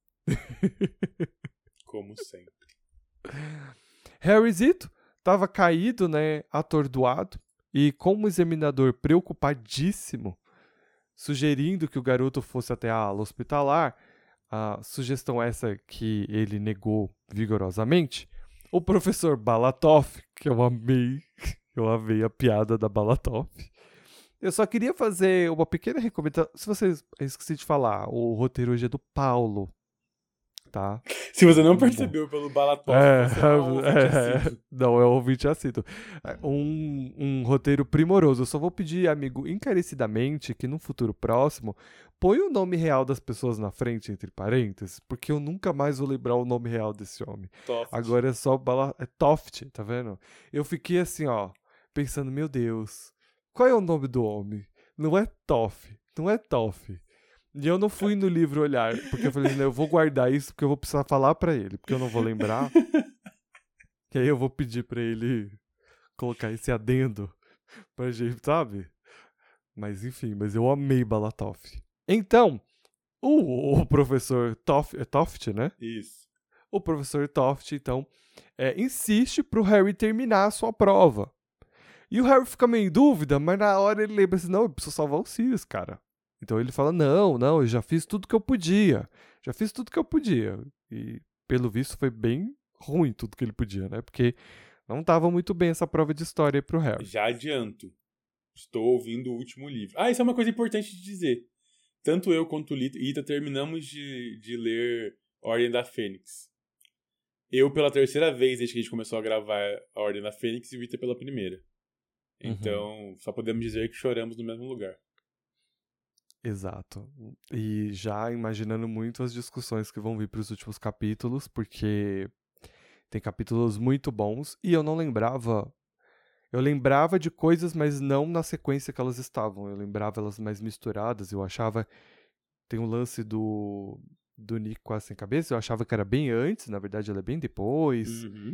Como sempre. Harryzito estava caído, né, atordoado, e como examinador preocupadíssimo, sugerindo que o garoto fosse até a ala hospitalar, a sugestão essa que ele negou vigorosamente, o professor Balatoff, que eu amei, eu amei a piada da Balatoff. Eu só queria fazer uma pequena recomendação. Se vocês, eu esqueci de falar, o roteiro hoje é do Paulo, tá? Se você não percebeu pelo Balatoff, é, você é um é, não é um ouvinte assíduo. Um, um roteiro primoroso. Eu só vou pedir, amigo, encarecidamente, que no futuro próximo, põe o nome real das pessoas na frente, entre parênteses, porque eu nunca mais vou lembrar o nome real desse homem. Toft. Agora é só Bala... é Toft, tá vendo? Eu fiquei assim, ó, pensando, meu Deus, qual é o nome do homem? Não é Toff, não é Toff. E eu não fui no livro olhar, porque eu falei, não, eu vou guardar isso porque eu vou precisar falar pra ele, porque eu não vou lembrar. Que aí eu vou pedir pra ele colocar esse adendo pra gente, sabe? Mas enfim, mas eu amei Balatoff. Então, o, o professor Toff, é Toft, né? Isso. O professor Toft, então, é, insiste pro Harry terminar a sua prova. E o Harry fica meio em dúvida, mas na hora ele lembra assim, não, eu preciso salvar o Sirius, cara. Então ele fala, não, não, eu já fiz tudo que eu podia. Já fiz tudo que eu podia. E, pelo visto, foi bem ruim tudo que ele podia, né? Porque não tava muito bem essa prova de história pro Harry. Já adianto. Estou ouvindo o último livro. Ah, isso é uma coisa importante de dizer. Tanto eu quanto o Ita terminamos de, de ler Ordem da Fênix. Eu pela terceira vez desde que a gente começou a gravar a Ordem da Fênix e o Ita pela primeira. Então, uhum. Só podemos dizer que choramos no mesmo lugar. Exato. E já imaginando muito as discussões que vão vir para os últimos capítulos, porque tem capítulos muito bons e eu não lembrava... Eu lembrava de coisas, mas não na sequência que elas estavam. Eu lembrava elas mais misturadas. Eu achava... Tem um lance do, do Nick quase sem cabeça. Eu achava que era bem antes. Na verdade, ela é bem depois. Uhum.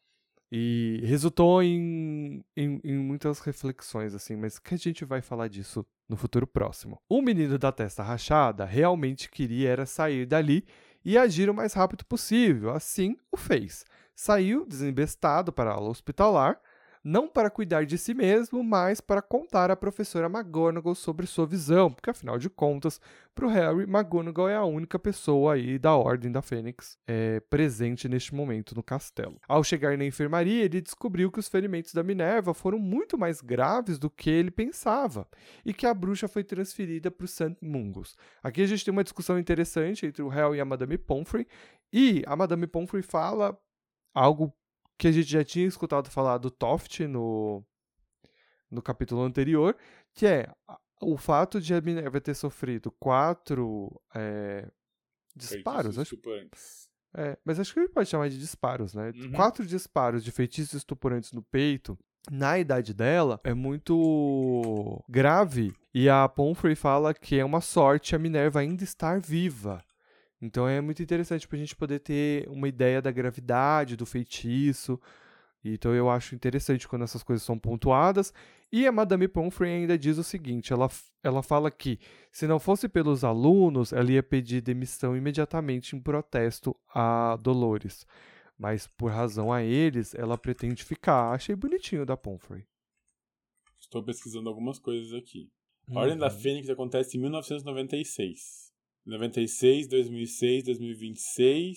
E resultou em, em, em muitas reflexões, assim. Mas que a gente vai falar disso no futuro próximo. O menino da testa rachada realmente queria era sair dali e agir o mais rápido possível. Assim, o fez. Saiu desembestado para a aula hospitalar, não para cuidar de si mesmo, mas para contar à professora McGonagall sobre sua visão, porque afinal de contas, para o Harry, McGonagall é a única pessoa aí da Ordem da Fênix é, presente neste momento no castelo. Ao chegar na enfermaria, ele descobriu que os ferimentos da Minerva foram muito mais graves do que ele pensava, e que a bruxa foi transferida para o Saint Mungus. Aqui a gente tem uma discussão interessante entre o Harry e a Madame Pomfrey, e a Madame Pomfrey fala algo que a gente já tinha escutado falar do Toft no, no capítulo anterior, que é o fato de a Minerva ter sofrido quatro é, disparos. Acho, é, mas acho que ele pode chamar de disparos, né? Uhum. Quatro disparos de feitiços estuporantes no peito, na idade dela, é muito grave. E a Pomfrey fala que é uma sorte a Minerva ainda estar viva. Então é muito interessante pra gente poder ter uma ideia da gravidade do feitiço. Então eu acho interessante quando essas coisas são pontuadas. E a Madame Pomfrey ainda diz o seguinte, ela, ela fala que se não fosse pelos alunos, ela ia pedir demissão imediatamente em protesto a Dolores. Mas por razão a eles, ela pretende ficar. Achei bonitinho da Pomfrey. Estou pesquisando algumas coisas aqui. A Ordem uhum. da Fênix acontece em mil novecentos e noventa e seis. noventa e seis, dois mil e seis, dois mil e vinte e seis,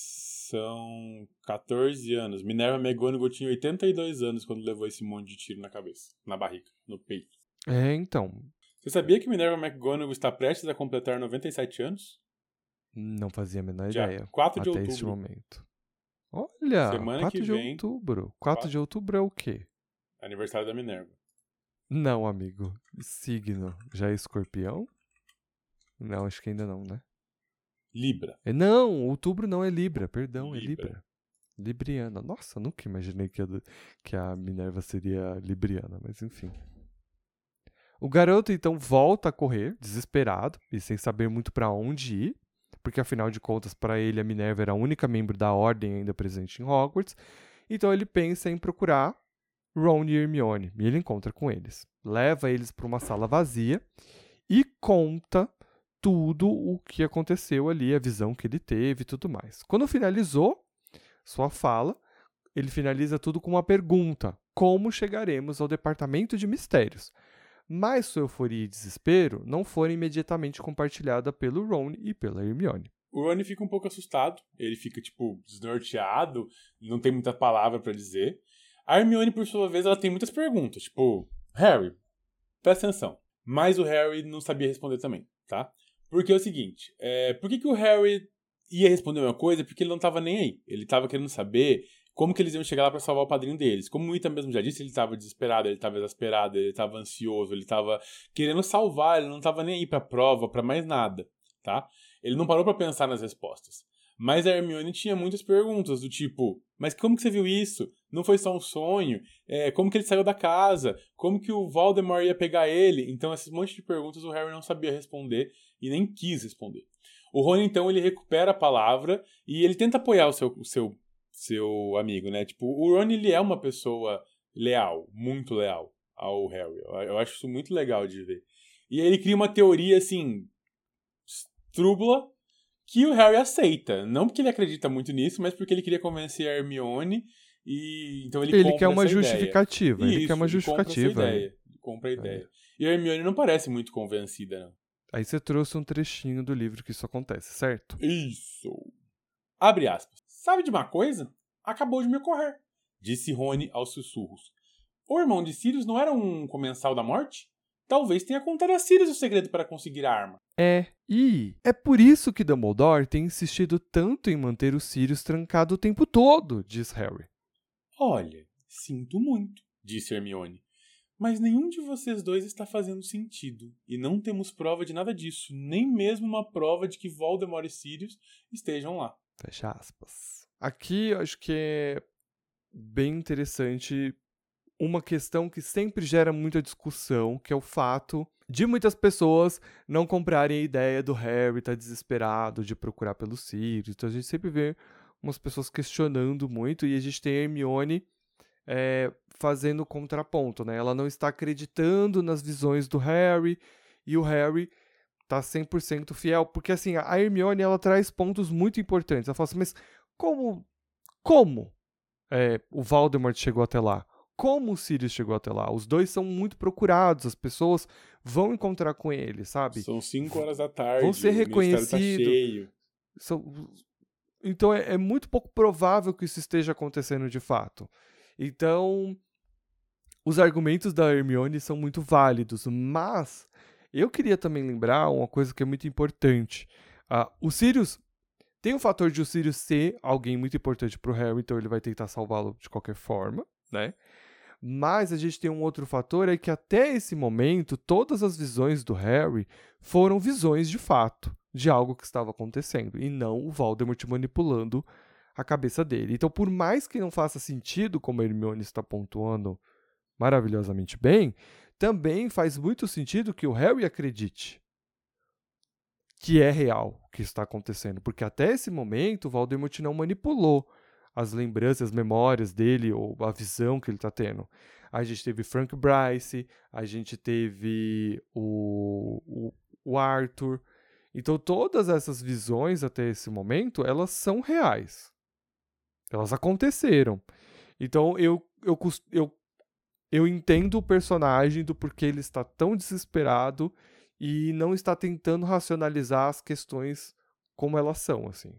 são catorze anos. Minerva McGonagall tinha oitenta e dois anos quando levou esse monte de tiro na cabeça, na barriga, no peito. É, então. Você sabia que Minerva McGonagall está prestes a completar noventa e sete anos? Não fazia a menor Já, ideia. quatro de até outubro. Este momento. Olha, Semana quatro que de vem, outubro. quatro de outubro é o quê? Aniversário da Minerva. Não, amigo. Signo. Já é escorpião? Não, acho que ainda não, né? Libra. É, não, outubro não é Libra, perdão, Libra. é Libra. Libriana. Nossa, nunca imaginei que a, que a Minerva seria libriana, mas enfim. O garoto, então, volta a correr, desesperado, e sem saber muito pra onde ir, porque afinal de contas, pra ele, a Minerva era a única membro da Ordem ainda presente em Hogwarts, então ele pensa em procurar Ron e Hermione, e ele encontra com eles. Leva eles pra uma sala vazia e conta tudo o que aconteceu ali, a visão que ele teve e tudo mais. Quando finalizou sua fala, ele finaliza tudo com uma pergunta: como chegaremos ao Departamento de Mistérios? Mas sua euforia e desespero não foram imediatamente compartilhadas pelo Ron e pela Hermione. O Ron fica um pouco assustado, ele fica, tipo, desnorteado, não tem muita palavra pra dizer. A Hermione, por sua vez, ela tem muitas perguntas, tipo, Harry, presta atenção. Mas o Harry não sabia responder também, tá? Porque é o seguinte, é, por que, que o Harry ia responder uma coisa? Porque ele não tava nem aí. Ele tava querendo saber como que eles iam chegar lá pra salvar o padrinho deles. Como o Ethan mesmo já disse, ele tava desesperado, ele tava exasperado, ele tava ansioso, ele tava querendo salvar, ele não tava nem aí pra prova, pra mais nada, tá? Ele não parou pra pensar nas respostas. Mas a Hermione tinha muitas perguntas, do tipo, mas como que você viu isso? Não foi só um sonho? É, como que ele saiu da casa? Como que o Voldemort ia pegar ele? Então, esses monte de perguntas o Harry não sabia responder e nem quis responder. O Rony, então, ele recupera a palavra e ele tenta apoiar o seu, o seu, seu amigo, né? Tipo, o Ron, ele é uma pessoa leal, muito leal ao Harry. Eu acho isso muito legal de ver. E aí ele cria uma teoria, assim, trúbula, que o Harry aceita. Não porque ele acredita muito nisso, mas porque ele queria convencer a Hermione e então ele, ele compra quer uma essa justificativa. ideia. Ele Isso, quer uma ele justificativa. Compra essa ideia. Ele compra a ideia. É. E a Hermione não parece muito convencida, não. Aí você trouxe um trechinho do livro que isso acontece, certo? Isso. Abre aspas. Sabe de uma coisa? Acabou de me ocorrer, disse Rony aos sussurros. O irmão de Sirius não era um comensal da morte? Talvez tenha contado a Sirius o segredo para conseguir a arma. É, e é por isso que Dumbledore tem insistido tanto em manter o Sirius trancado o tempo todo, diz Harry. Olha, sinto muito, disse Hermione. Mas nenhum de vocês dois está fazendo sentido, e não temos prova de nada disso, nem mesmo uma prova de que Voldemort e Sirius estejam lá. Fecha aspas. Aqui eu acho que é bem interessante uma questão que sempre gera muita discussão, que é o fato de muitas pessoas não comprarem a ideia do Harry estar desesperado de procurar pelo Sirius. Então a gente sempre vê umas pessoas questionando muito, e a gente tem a Hermione é, fazendo contraponto, né? Ela não está acreditando nas visões do Harry, e o Harry tá cem por cento fiel, porque assim, a Hermione, ela traz pontos muito importantes. Ela fala assim, mas como, como é, o Voldemort chegou até lá? Como o Sirius chegou até lá? Os dois são muito procurados, as pessoas vão encontrar com ele, sabe? São cinco horas da tarde, vão ser reconhecidos. Tá cheio. São... Então é, é muito pouco provável que isso esteja acontecendo de fato. Então, os argumentos da Hermione são muito válidos, mas eu queria também lembrar uma coisa que é muito importante. Uh, o Sirius, tem o fator de o Sirius ser alguém muito importante pro Harry, então ele vai tentar salvá-lo de qualquer forma, né? Mas a gente tem um outro fator, é que até esse momento, todas as visões do Harry foram visões de fato, de algo que estava acontecendo, e não o Voldemort manipulando a cabeça dele. Então, por mais que não faça sentido, como a Hermione está pontuando maravilhosamente bem, também faz muito sentido que o Harry acredite que é real o que está acontecendo, porque até esse momento o Voldemort não manipulou as lembranças, as memórias dele, ou a visão que ele está tendo. A gente teve Frank Bryce, a gente teve o, o, o Arthur. Então, todas essas visões até esse momento, elas são reais. Elas aconteceram. Então, eu, eu, eu, eu entendo o personagem do porquê ele está tão desesperado e não está tentando racionalizar as questões como elas são, assim.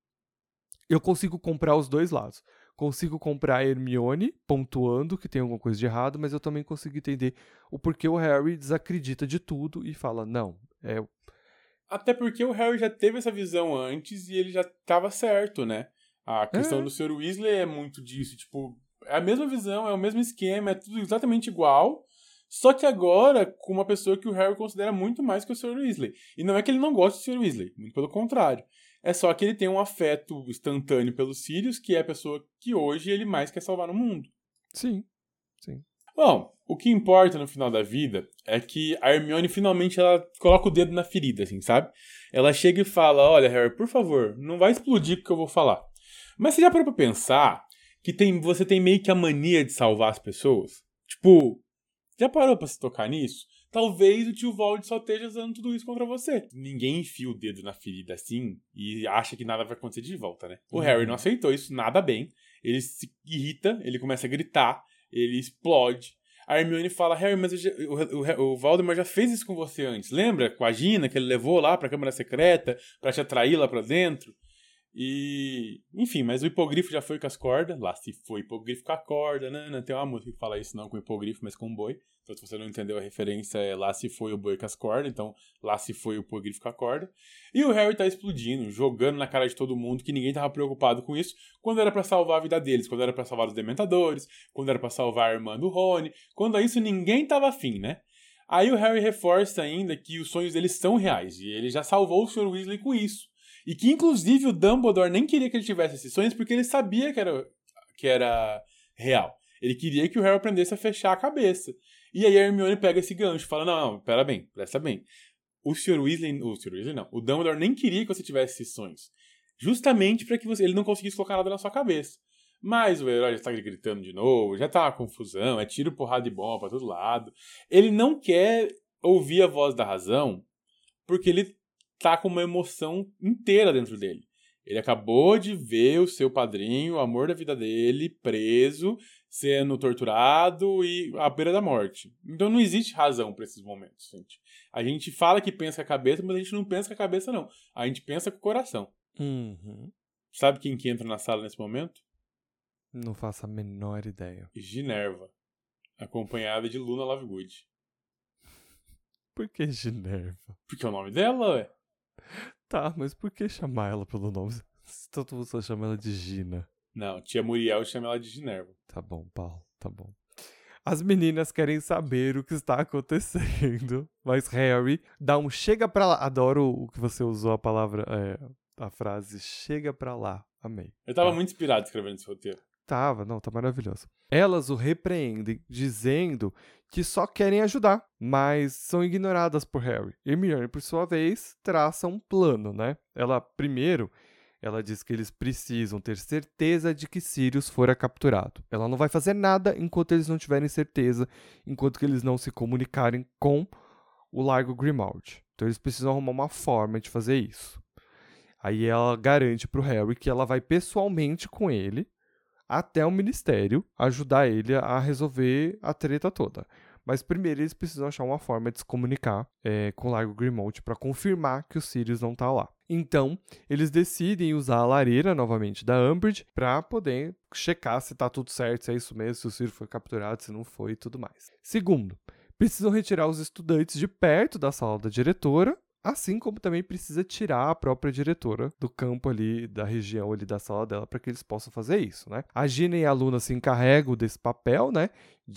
Eu consigo comprar os dois lados. Consigo comprar a Hermione pontuando que tem alguma coisa de errado, mas eu também consigo entender o porquê o Harry desacredita de tudo e fala, não, é... Até porque o Harry já teve essa visão antes e ele já estava certo, né? A questão é. do senhor Weasley é muito disso, tipo, é a mesma visão, é o mesmo esquema, é tudo exatamente igual, só que agora com uma pessoa que o Harry considera muito mais que o senhor Weasley. E não é que ele não gosta do senhor Weasley, muito pelo contrário. É só que ele tem um afeto instantâneo pelo Sirius, que é a pessoa que hoje ele mais quer salvar no mundo. Sim, sim. Bom, o que importa no final da vida é que a Hermione finalmente ela coloca o dedo na ferida, assim, sabe? Ela chega e fala, olha, Harry, por favor, não vai explodir com o que eu vou falar. Mas você já parou pra pensar que tem, você tem meio que a mania de salvar as pessoas? Tipo, já parou pra se tocar nisso? Talvez o tio Vold só esteja usando tudo isso contra você. Ninguém enfia o dedo na ferida assim e acha que nada vai acontecer de volta, né? O uhum. Harry não aceitou isso nada bem. Ele se irrita, ele começa a gritar, ele explode. A Hermione fala, Harry, mas já, o, o, o Voldemort já fez isso com você antes. Lembra? Com a Gina, que ele levou lá pra Câmara Secreta pra te atrair lá pra dentro. E... Enfim, mas o hipogrifo já foi com as cordas. Lá se foi hipogrifo com a corda, né? Não tem uma música que fala isso não com hipogrifo, mas com boi. Então se você não entendeu a referência, é lá se foi o boi com as cordas. Então lá se foi o hipogrifo com a corda. E o Harry tá explodindo, jogando na cara de todo mundo, que ninguém tava preocupado com isso, quando era pra salvar a vida deles, quando era pra salvar os Dementadores, quando era pra salvar a irmã do Rony, quando a isso ninguém tava afim, né? Aí o Harry reforça ainda que os sonhos deles são reais, e ele já salvou o senhor Weasley com isso. E que, inclusive, o Dumbledore nem queria que ele tivesse esses sonhos porque ele sabia que era, que era real. Ele queria que o Harry aprendesse a fechar a cabeça. E aí a Hermione pega esse gancho e fala, não, não, pera bem, presta bem. O senhor Weasley, o senhor Weasley não, o Dumbledore nem queria que você tivesse esses sonhos. Justamente para que você, ele não conseguisse colocar nada na sua cabeça. Mas o herói já tá gritando de novo, já tá uma confusão, é tiro, porrada e bomba pra todo lado. Ele não quer ouvir a voz da razão porque ele tá com uma emoção inteira dentro dele. Ele acabou de ver o seu padrinho, o amor da vida dele, preso, sendo torturado e à beira da morte. Então não existe razão para esses momentos, gente. A gente fala que pensa com a cabeça, mas a gente não pensa com a cabeça, não. A gente pensa com o coração. Uhum. Sabe quem que entra na sala nesse momento? Não faço a menor ideia. Ginerva, acompanhada de Luna Lovegood. Por que Ginerva? Porque é o nome dela, ué. Tá, mas por que chamar ela pelo nome? Se todo mundo só chama ela de Gina. Não, tia Muriel chama ela de Ginerva. Tá bom, Paulo, tá bom. As meninas querem saber o que está acontecendo, mas Harry dá um chega pra lá. Adoro o que você usou a palavra, é, a frase chega pra lá. Amei. Eu tava tá. muito inspirado escrevendo esse roteiro. Tava, não, tá maravilhoso. Elas o repreendem, dizendo que só querem ajudar, mas são ignoradas por Harry. Hermione, por sua vez, traça um plano, né? Ela, primeiro, ela diz que eles precisam ter certeza de que Sirius fora capturado. Ela não vai fazer nada enquanto eles não tiverem certeza, enquanto que eles não se comunicarem com o Largo Grimmauld. Então eles precisam arrumar uma forma de fazer isso. Aí ela garante pro Harry que ela vai pessoalmente com ele até o Ministério, ajudar ele a resolver a treta toda. Mas primeiro eles precisam achar uma forma de se comunicar é, com o Largo Grimmauld para confirmar que o Sirius não tá lá. Então, eles decidem usar a lareira novamente da Umbridge para poder checar se tá tudo certo, se é isso mesmo, se o Sirius foi capturado, se não foi e tudo mais. Segundo, precisam retirar os estudantes de perto da sala da diretora, assim como também precisa tirar a própria diretora do campo ali, da região ali da sala dela, para que eles possam fazer isso, né? A Gina e a Luna se encarregam desse papel, né?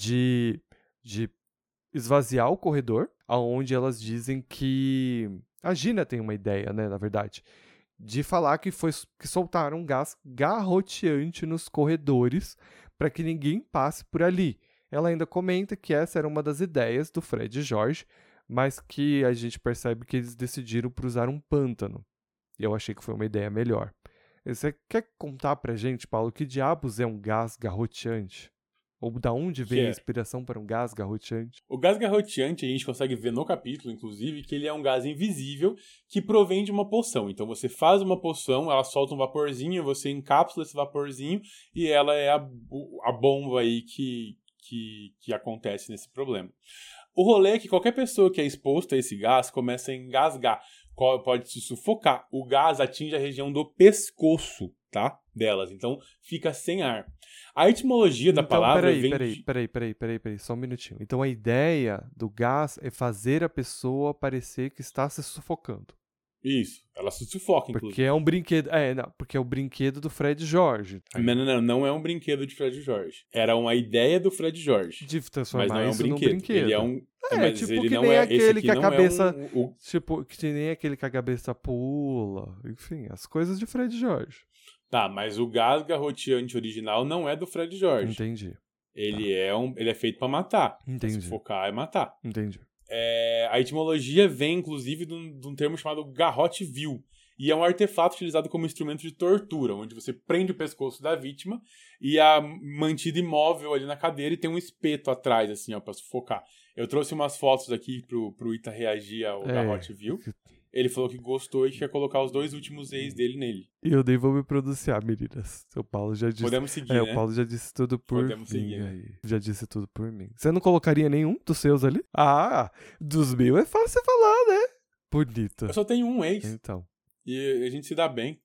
De, de esvaziar o corredor, aonde elas dizem que... A Gina tem uma ideia, né, na verdade, de falar que, foi, que soltaram um gás garroteante nos corredores para que ninguém passe por ali. Ela ainda comenta que essa era uma das ideias do Fred e George, mas que a gente percebe que eles decidiram por usar um pântano. E eu achei que foi uma ideia melhor. Você quer contar pra gente, Paulo, que diabos é um gás garroteante? Ou da onde vem a inspiração para um gás garroteante? O gás garroteante a gente consegue ver no capítulo, inclusive, que ele é um gás invisível que provém de uma poção. Então você faz uma poção, ela solta um vaporzinho, você encapsula esse vaporzinho e ela é a, a bomba aí que, que, que acontece nesse problema. O rolê é que qualquer pessoa que é exposta a esse gás começa a engasgar, pode se sufocar. O gás atinge a região do pescoço, tá? Delas, então fica sem ar. A etimologia da então, palavra peraí, vem peraí, de... peraí, peraí, peraí, peraí, só um minutinho. Então a ideia do gás é fazer a pessoa parecer que está se sufocando. Isso, ela se sufoca, inclusive. Porque é um brinquedo, é, não, porque é o brinquedo do Fred George. Não, não, não, não é um brinquedo de Fred George. Era uma ideia do Fred George. De transformar mas não é um isso brinquedo. num brinquedo. Ele é um... É, mas tipo ele que não nem é... aquele que a cabeça... É um, o... Tipo, que nem aquele que a cabeça pula. Enfim, as coisas de Fred George. Tá, mas o gás garroteante original não é do Fred George. Entendi. Ele, tá. é, um, ele é feito pra matar. Entendi. Pra sufocar é matar. Entendi. É, a etimologia vem, inclusive, de um, de um termo chamado garrote vil. E é um artefato utilizado como instrumento de tortura, onde você prende o pescoço da vítima e é mantido imóvel ali na cadeira e tem um espeto atrás, assim, ó, pra sufocar. Eu trouxe umas fotos aqui pro, pro Ita reagir ao é. garrote vil. Ele falou que gostou e que quer colocar os dois últimos ex dele nele. E eu nem vou me pronunciar, meninas. O Paulo já disse... Podemos seguir, é, né? O Paulo já disse tudo por Podemos mim. seguir, Aí. Já disse tudo por mim. Você não colocaria nenhum dos seus ali? Ah, dos meus é fácil falar, né? Bonita. Eu só tenho um ex. Então. E a gente se dá bem.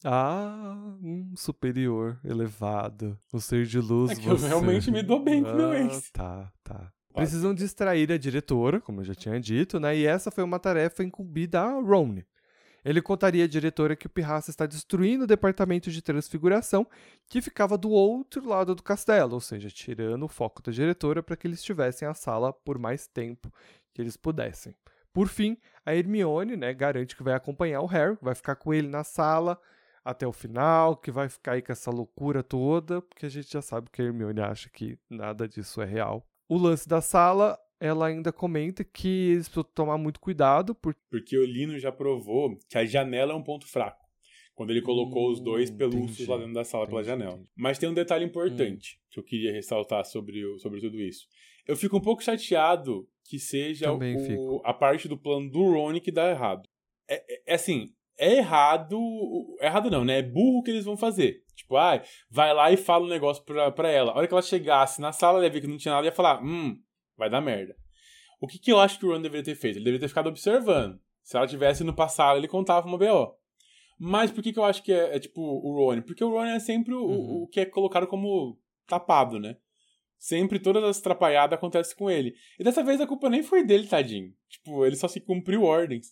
Ah, um superior, elevado. O ser de luz. É que você... eu realmente me dou bem com ah, meu ex. Tá, tá. Precisam distrair a diretora, como eu já tinha dito, né? E essa foi uma tarefa incumbida a Ron. Ele contaria à diretora que o Pirraça está destruindo o departamento de transfiguração que ficava do outro lado do castelo, ou seja, tirando o foco da diretora para que eles tivessem a sala por mais tempo que eles pudessem. Por fim, a Hermione, né, garante que vai acompanhar o Harry, vai ficar com ele na sala até o final, que vai ficar aí com essa loucura toda, porque a gente já sabe que a Hermione acha que nada disso é real. O lance da sala, ela ainda comenta que eles precisam tomar muito cuidado. Por... Porque o Lino já provou que a janela é um ponto fraco. Quando ele colocou hum, os dois pelúcios entendi, lá dentro da sala entendi, pela janela. Entendi. Mas tem um detalhe importante hum. que eu queria ressaltar sobre, o, sobre tudo isso. Eu fico um pouco chateado que seja o, a parte do plano do Rony que dá errado. É, é, é assim, é errado... É errado não, né? É burro o que eles vão fazer. Tipo, ah, vai lá e fala um negócio pra, pra ela. A hora que ela chegasse na sala, ela ia ver que não tinha nada e ia falar, hum, vai dar merda. O que, que eu acho que o Ron deveria ter feito? Ele deveria ter ficado observando. Se ela tivesse no passado, ele contava uma B O. Mas por que, que eu acho que é, é tipo o Rony? Porque o Rony é sempre o, uhum. o que é colocado como tapado, né? Sempre todas as atrapalhadas acontecem com ele. E dessa vez a culpa nem foi dele, tadinho. Tipo, ele só se cumpriu ordens.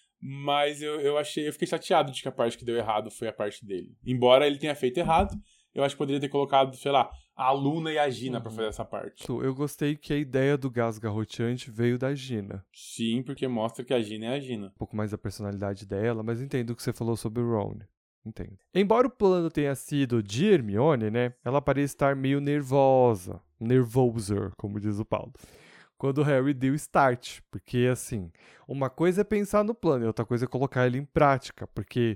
Mas eu, eu achei, eu fiquei chateado de que a parte que deu errado foi a parte dele. Embora ele tenha feito errado, eu acho que poderia ter colocado, sei lá, a Luna e a Gina uhum. pra fazer essa parte. Eu gostei que a ideia do gás garroteante veio da Gina. Sim, porque mostra que a Gina é a Gina. Um pouco mais da personalidade dela, mas entendo o que você falou sobre o Ron. Entendo. Embora o plano tenha sido de Hermione, né? Ela parece estar meio nervosa. Nervoser, como diz o Paulo. Quando o Harry deu start. Porque, assim, uma coisa é pensar no plano e outra coisa é colocar ele em prática. Porque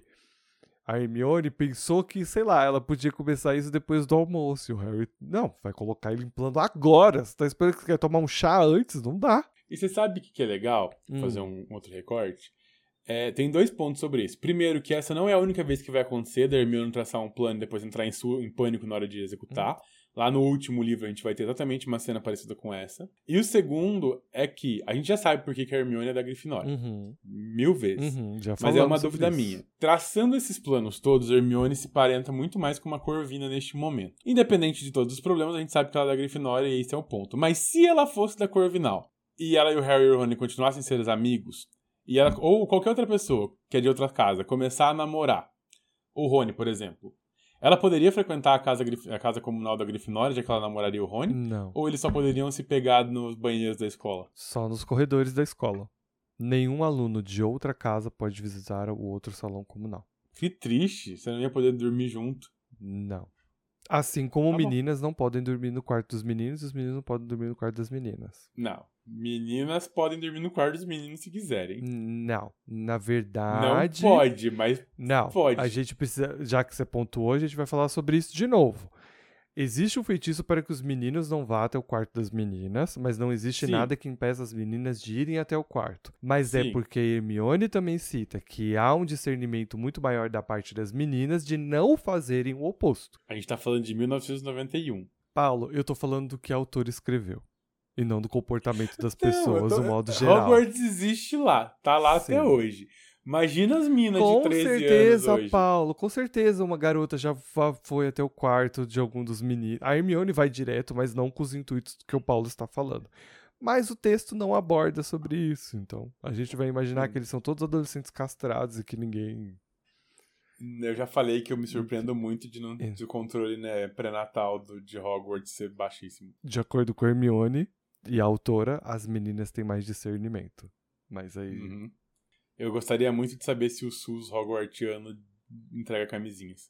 a Hermione pensou que, sei lá, ela podia começar isso depois do almoço. E o Harry, não, vai colocar ele em plano agora. Você tá esperando que você quer tomar um chá antes? Não dá. E você sabe o que é legal? Hum. Fazer um outro recorte? É, tem dois pontos sobre isso. Primeiro, que essa não é a única vez que vai acontecer da Hermione traçar um plano e depois entrar em, su- em pânico na hora de executar. Hum. Lá no último livro a gente vai ter exatamente uma cena parecida com essa. E o segundo é que a gente já sabe por que a Hermione é da Grifinória. Uhum. Mil vezes. Uhum, já Mas é uma dúvida isso. minha. Traçando esses planos todos, a Hermione se parenta muito mais com uma Corvina neste momento. Independente de todos os problemas, a gente sabe que ela é da Grifinória e esse é o ponto. Mas se ela fosse da Corvinal e ela e o Harry e o Rony continuassem a ser amigos, e ela, ou qualquer outra pessoa que é de outra casa, começar a namorar, o Rony, por exemplo, ela poderia frequentar a casa, a casa comunal da Grifinória, já que ela namoraria o Rony? Não. Ou eles só poderiam se pegar nos banheiros da escola? Só nos corredores da escola. Nenhum aluno de outra casa pode visitar o outro salão comunal. Que triste, você não ia poder dormir junto. Não. Assim como tá meninas bom. não podem dormir no quarto dos meninos e os meninos não podem dormir no quarto das meninas. Não. Meninas podem dormir no quarto dos meninos se quiserem. Não. Na verdade... Não pode, mas não, pode. A gente precisa... Já que você pontuou, a gente vai falar sobre isso de novo. Existe um feitiço para que os meninos não vá até o quarto das meninas, mas não existe Sim. nada que impeça as meninas de irem até o quarto. Mas Sim. é porque Hermione também cita que há um discernimento muito maior da parte das meninas de não fazerem o oposto. A gente tá falando de mil novecentos e noventa e um. Paulo, eu tô falando do que a autora escreveu. E não do comportamento das pessoas, do modo geral. Hogwarts existe lá, tá lá Sim. até hoje. Imagina as minas de treze anos hoje. Com certeza, Paulo, com certeza uma garota já foi até o quarto de algum dos meninos. A Hermione vai direto, mas não com os intuitos que o Paulo está falando. Mas o texto não aborda sobre isso, então a gente vai imaginar hum. que eles são todos adolescentes castrados e que ninguém... Eu já falei que eu me surpreendo muito de não de o controle, né, pré-natal do, de Hogwarts ser baixíssimo. De acordo com a Hermione e a autora, as meninas têm mais discernimento. Mas aí... Uhum. Eu gostaria muito de saber se o S U S hogwartiano entrega camisinhas.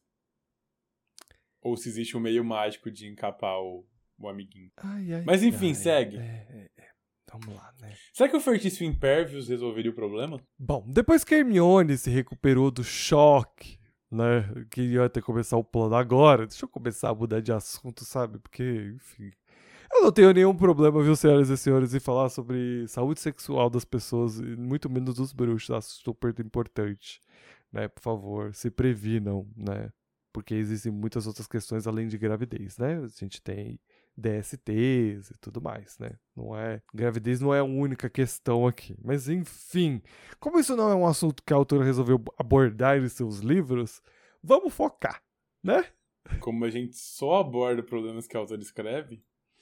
Ou se existe um meio mágico de encapar o, o amiguinho. Ai, ai, Mas enfim, ai, segue. É, é, é. Vamos lá, né? Será que o feitiço Impervious resolveria o problema? Bom, depois que a Hermione se recuperou do choque, né? Que ia ter que começar o plano agora. Deixa eu começar a mudar de assunto, sabe? Porque, enfim... Eu não tenho nenhum problema, viu, senhoras e senhores, em falar sobre saúde sexual das pessoas, e muito menos dos bruxos. Acho super importante, né? Por favor, se previnam, né? Porque existem muitas outras questões além de gravidez, né? A gente tem D S Ts e tudo mais, né? Não é... Gravidez não é a única questão aqui. Mas, enfim, como isso não é um assunto que a autora resolveu abordar em seus livros, vamos focar, né? Como a gente só aborda problemas que a autora escreve...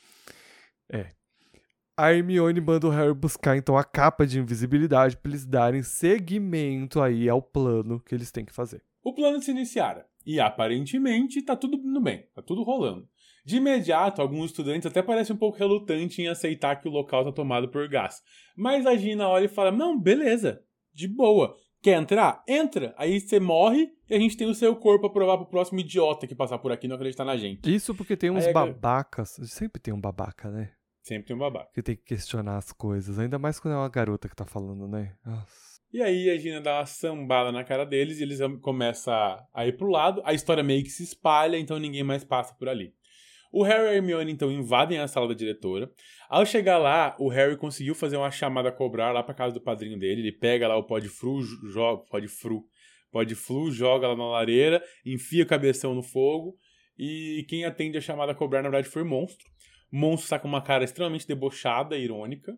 É. A Hermione manda o Harry buscar, então, a capa de invisibilidade para eles darem seguimento aí ao plano que eles têm que fazer. O plano se iniciara. E, aparentemente, tá tudo indo bem. Tá tudo rolando. De imediato, alguns estudantes até parecem um pouco relutantes em aceitar que o local está tomado por gás. Mas a Gina olha e fala, não, beleza, de boa. Quer entrar? Entra! Aí você morre e a gente tem o seu corpo pra provar pro próximo idiota que passar por aqui e não acreditar na gente. Isso porque tem uns Aí, babacas, sempre tem um babaca, né? Sempre tem um babaca. Que tem que questionar as coisas, ainda mais quando é uma garota que tá falando, né? Nossa. E aí a Gina dá uma sambada na cara deles e eles começam a ir pro lado. A história meio que se espalha, então ninguém mais passa por ali. O Harry e a Hermione, então, invadem a sala da diretora. Ao chegar lá, o Harry conseguiu fazer uma chamada a cobrar lá pra casa do padrinho dele. Ele pega lá o pó de fru, joga, pó de fru, pó de flu, joga lá na lareira, enfia o cabeção no fogo. E quem atende a chamada a cobrar, na verdade, foi o Monstro. O Monstro está com uma cara extremamente debochada e irônica.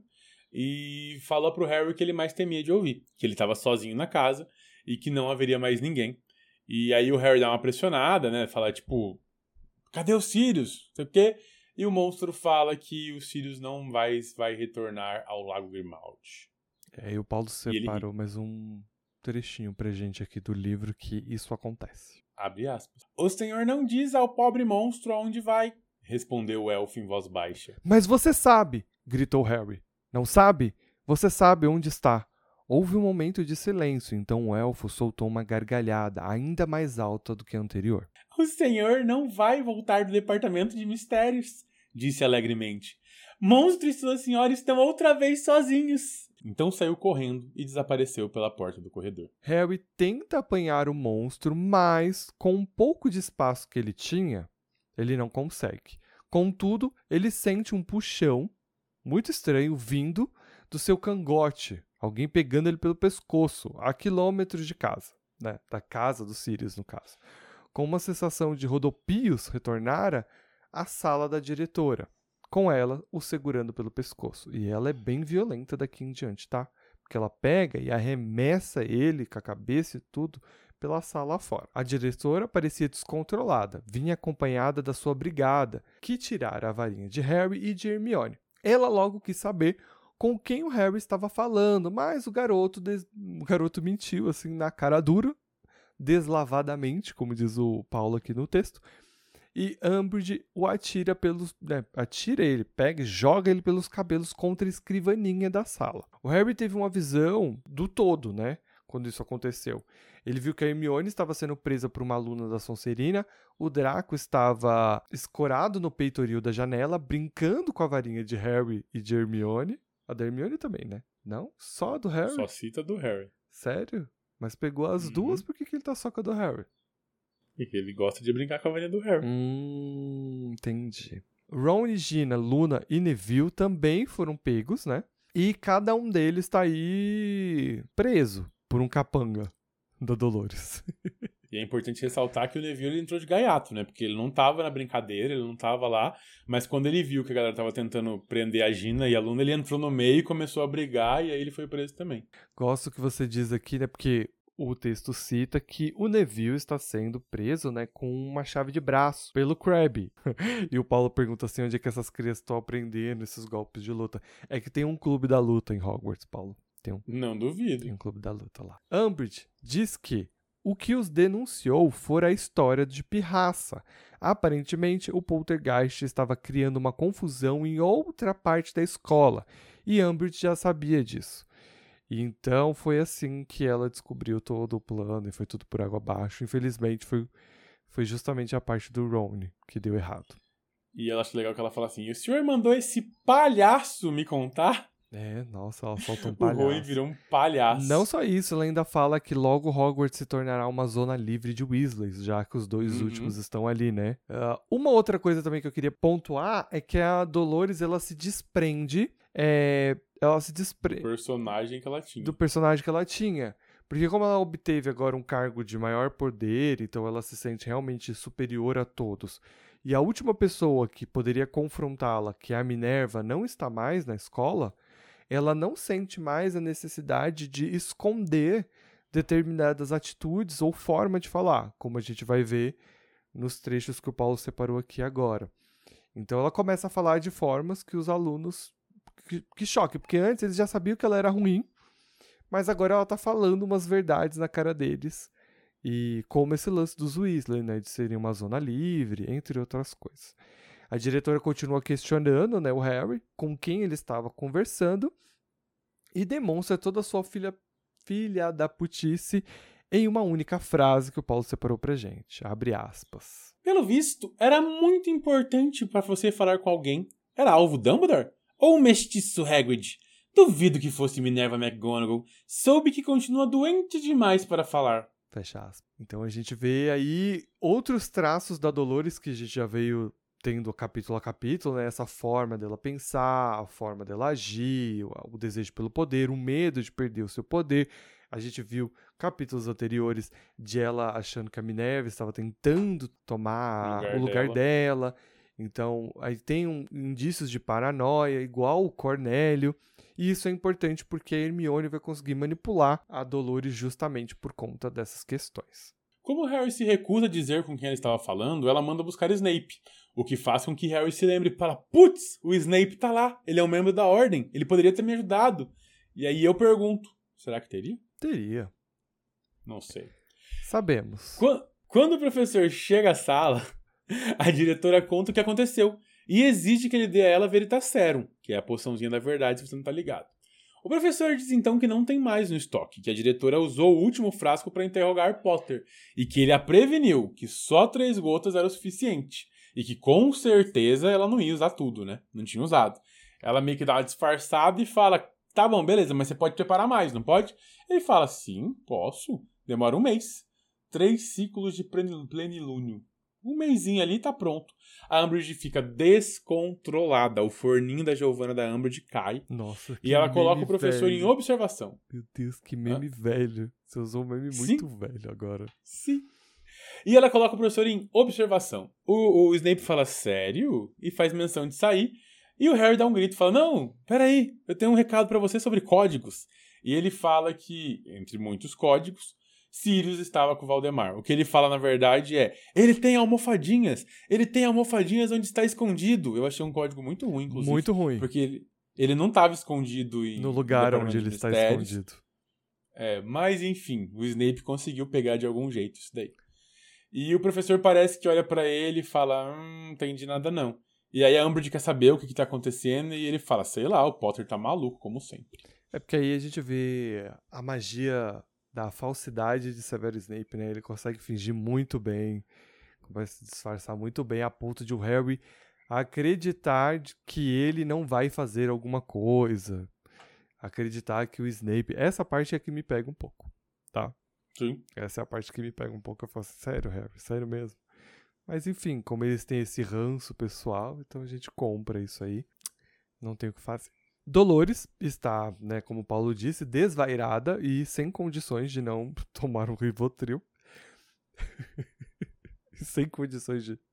E falou pro Harry que ele mais temia de ouvir. Que ele estava sozinho na casa e que não haveria mais ninguém. E aí o Harry dá uma pressionada, né? Fala, tipo... Cadê o Sirius? Não sei o quê. E o Monstro fala que o Sirius não vai, vai retornar ao Lago Grimmauld. É, e o Paulo separou ele... mais um trechinho pra gente aqui do livro que isso acontece. Abre aspas. O senhor não diz ao pobre monstro aonde vai, respondeu o elfo em voz baixa. Mas você sabe, gritou Harry. Não sabe? Você sabe onde está. Houve um momento de silêncio, então o elfo soltou uma gargalhada ainda mais alta do que a anterior. O senhor não vai voltar do departamento de mistérios, disse alegremente. Monstro e sua senhora estão outra vez sozinhos. Então saiu correndo e desapareceu pela porta do corredor. Harry tenta apanhar o monstro, mas com um pouco de espaço que ele tinha, ele não consegue. Contudo, ele sente um puxão muito estranho vindo do seu cangote. Alguém pegando ele pelo pescoço, a quilômetros de casa, né? Da casa do Sirius, no caso. Com uma sensação de rodopios, retornara à sala da diretora, com ela o segurando pelo pescoço. E ela é bem violenta daqui em diante, tá? Porque ela pega e arremessa ele com a cabeça e tudo pela sala fora. A diretora parecia descontrolada, vinha acompanhada da sua brigada, que tirara a varinha de Harry e de Hermione. Ela logo quis saber com quem o Harry estava falando, mas o garoto, des... o garoto mentiu assim na cara dura, deslavadamente, como diz o Paulo aqui no texto, e Umbridge o atira pelos, né, atira ele, pega e joga ele pelos cabelos contra a escrivaninha da sala. O Harry teve uma visão do todo, né, quando isso aconteceu. Ele viu que a Hermione estava sendo presa por uma aluna da Sonserina, o Draco estava escorado no peitoril da janela, brincando com a varinha de Harry e de Hermione. A da Hermione também, né? Não? Só a do Harry? Só cita do Harry. Sério? Mas pegou as uhum. duas, por que, que ele tá só com a do Harry? Porque ele gosta de brincar com a varinha do Harry. Hum, entendi. Ron e Gina, Luna e Neville também foram pegos, né? E cada um deles tá aí preso por um capanga da Dolores. E é importante ressaltar que o Neville ele entrou de gaiato, né? Porque ele não tava na brincadeira, ele não tava lá. Mas quando ele viu que a galera tava tentando prender a Gina e a Luna, ele entrou no meio e começou a brigar, e aí ele foi preso também. Gosto que você diz aqui, né? Porque o texto cita que o Neville está sendo preso, né? Com uma chave de braço pelo Crabbe. E o Paulo pergunta assim, onde é que essas crianças estão aprendendo esses golpes de luta? É que tem um clube da luta em Hogwarts, Paulo. Tem um, não duvido. Tem um clube da luta lá. Umbridge diz que o que os denunciou fora a história de pirraça. Aparentemente, o poltergeist estava criando uma confusão em outra parte da escola, e Umbridge já sabia disso. E então foi assim que ela descobriu todo o plano e foi tudo por água abaixo. Infelizmente, foi, foi justamente a parte do Ron que deu errado. E ela acha legal que ela fala assim, o senhor mandou esse palhaço me contar? É, nossa, ela solta um palhaço. O Rony virou um palhaço. Não só isso, ela ainda fala que logo Hogwarts se tornará uma zona livre de Weasleys, já que os dois uhum. últimos estão ali, né? Uh, uma outra coisa também que eu queria pontuar é que a Dolores, ela se desprende, é, ela se desprende... Do personagem que ela tinha. Do personagem que ela tinha. Porque como ela obteve agora um cargo de maior poder, então ela se sente realmente superior a todos. E a última pessoa que poderia confrontá-la, que é a Minerva, não está mais na escola, ela não sente mais a necessidade de esconder determinadas atitudes ou forma de falar, como a gente vai ver nos trechos que o Paulo separou aqui agora. Então ela começa a falar de formas que os alunos... Que, que choque, porque antes eles já sabiam que ela era ruim, mas agora ela tá falando umas verdades na cara deles. E como esse lance dos Weasley, né, de serem uma zona livre, entre outras coisas. A diretora continua questionando, né, o Harry, com quem ele estava conversando, e demonstra toda a sua filha, filha da putice em uma única frase que o Paulo separou pra gente. Abre aspas. Pelo visto, era muito importante para você falar com alguém. Era alvo Dumbledore? Ou o mestiço Hagrid? Duvido que fosse Minerva McGonagall. Soube que continua doente demais para falar. Fecha aspas. Então a gente vê aí outros traços da Dolores que a gente já veio tendo capítulo a capítulo, né? Essa forma dela pensar, a forma dela agir, o, o desejo pelo poder, o medo de perder o seu poder. A gente viu capítulos anteriores de ela achando que a Minerva estava tentando tomar lugar o lugar dela. dela. Então, aí tem um, indícios de paranoia, igual o Cornélio. E isso é importante porque a Hermione vai conseguir manipular a Dolores justamente por conta dessas questões. Como Harry se recusa a dizer com quem ele estava falando, ela manda buscar Snape. O que faz com que Harry se lembre e fala, putz, o Snape tá lá, ele é um membro da Ordem, ele poderia ter me ajudado. E aí eu pergunto, será que teria? Teria. Não sei. Sabemos. Quando, quando o professor chega à sala, a diretora conta o que aconteceu e exige que ele dê a ela Veritaserum, que é a poçãozinha da verdade, se você não tá ligado. O professor diz então que não tem mais no estoque, que a diretora usou o último frasco para interrogar Potter e que ele a preveniu que só três gotas era o suficiente e que com certeza ela não ia usar tudo, né? Não tinha usado. Ela meio que dá uma disfarçada e fala, tá bom, beleza, mas você pode preparar mais, não pode? Ele fala, sim, posso. Demora um mês. Três ciclos de plenilúnio. Um mêsinho ali tá pronto. A Umbridge fica descontrolada. O forninho da Giovanna da Umbridge cai. Nossa, que E ela coloca meme o professor velho. em observação. Meu Deus, que meme velho. Você usou um meme Sim. muito velho agora. Sim. E ela coloca o professor em observação. O, o Snape fala, sério? E faz menção de sair. E o Harry dá um grito e fala, não, peraí, eu tenho um recado pra você sobre códigos. E ele fala que, entre muitos códigos, Sirius estava com o Valdemar. O que ele fala, na verdade, é ele tem almofadinhas. Ele tem almofadinhas onde está escondido. Eu achei um código muito ruim, inclusive. Muito ruim. Porque ele, ele não estava escondido em, No lugar Departamento onde de ele está Mistérios. escondido. É, mas, enfim, o Snape conseguiu pegar de algum jeito isso daí. E o professor parece que olha pra ele e fala, hum, não entendi nada não. E aí a Umbridge quer saber o que, que tá acontecendo e ele fala, sei lá, o Potter tá maluco, como sempre. É porque aí a gente vê a magia da falsidade de Severo Snape, né? Ele consegue fingir muito bem, começa a se disfarçar muito bem, a ponto de o Harry acreditar de que ele não vai fazer alguma coisa. Acreditar que o Snape... Essa parte é que me pega um pouco, tá? Sim. Essa é a parte que me pega um pouco. Eu falo assim, sério, Harry? Sério mesmo? Mas enfim, como eles têm esse ranço pessoal, então a gente compra isso aí. Não tem o que fazer. Dolores está, né, como o Paulo disse, desvairada e sem condições de não tomar um Rivotril. Sem condições de...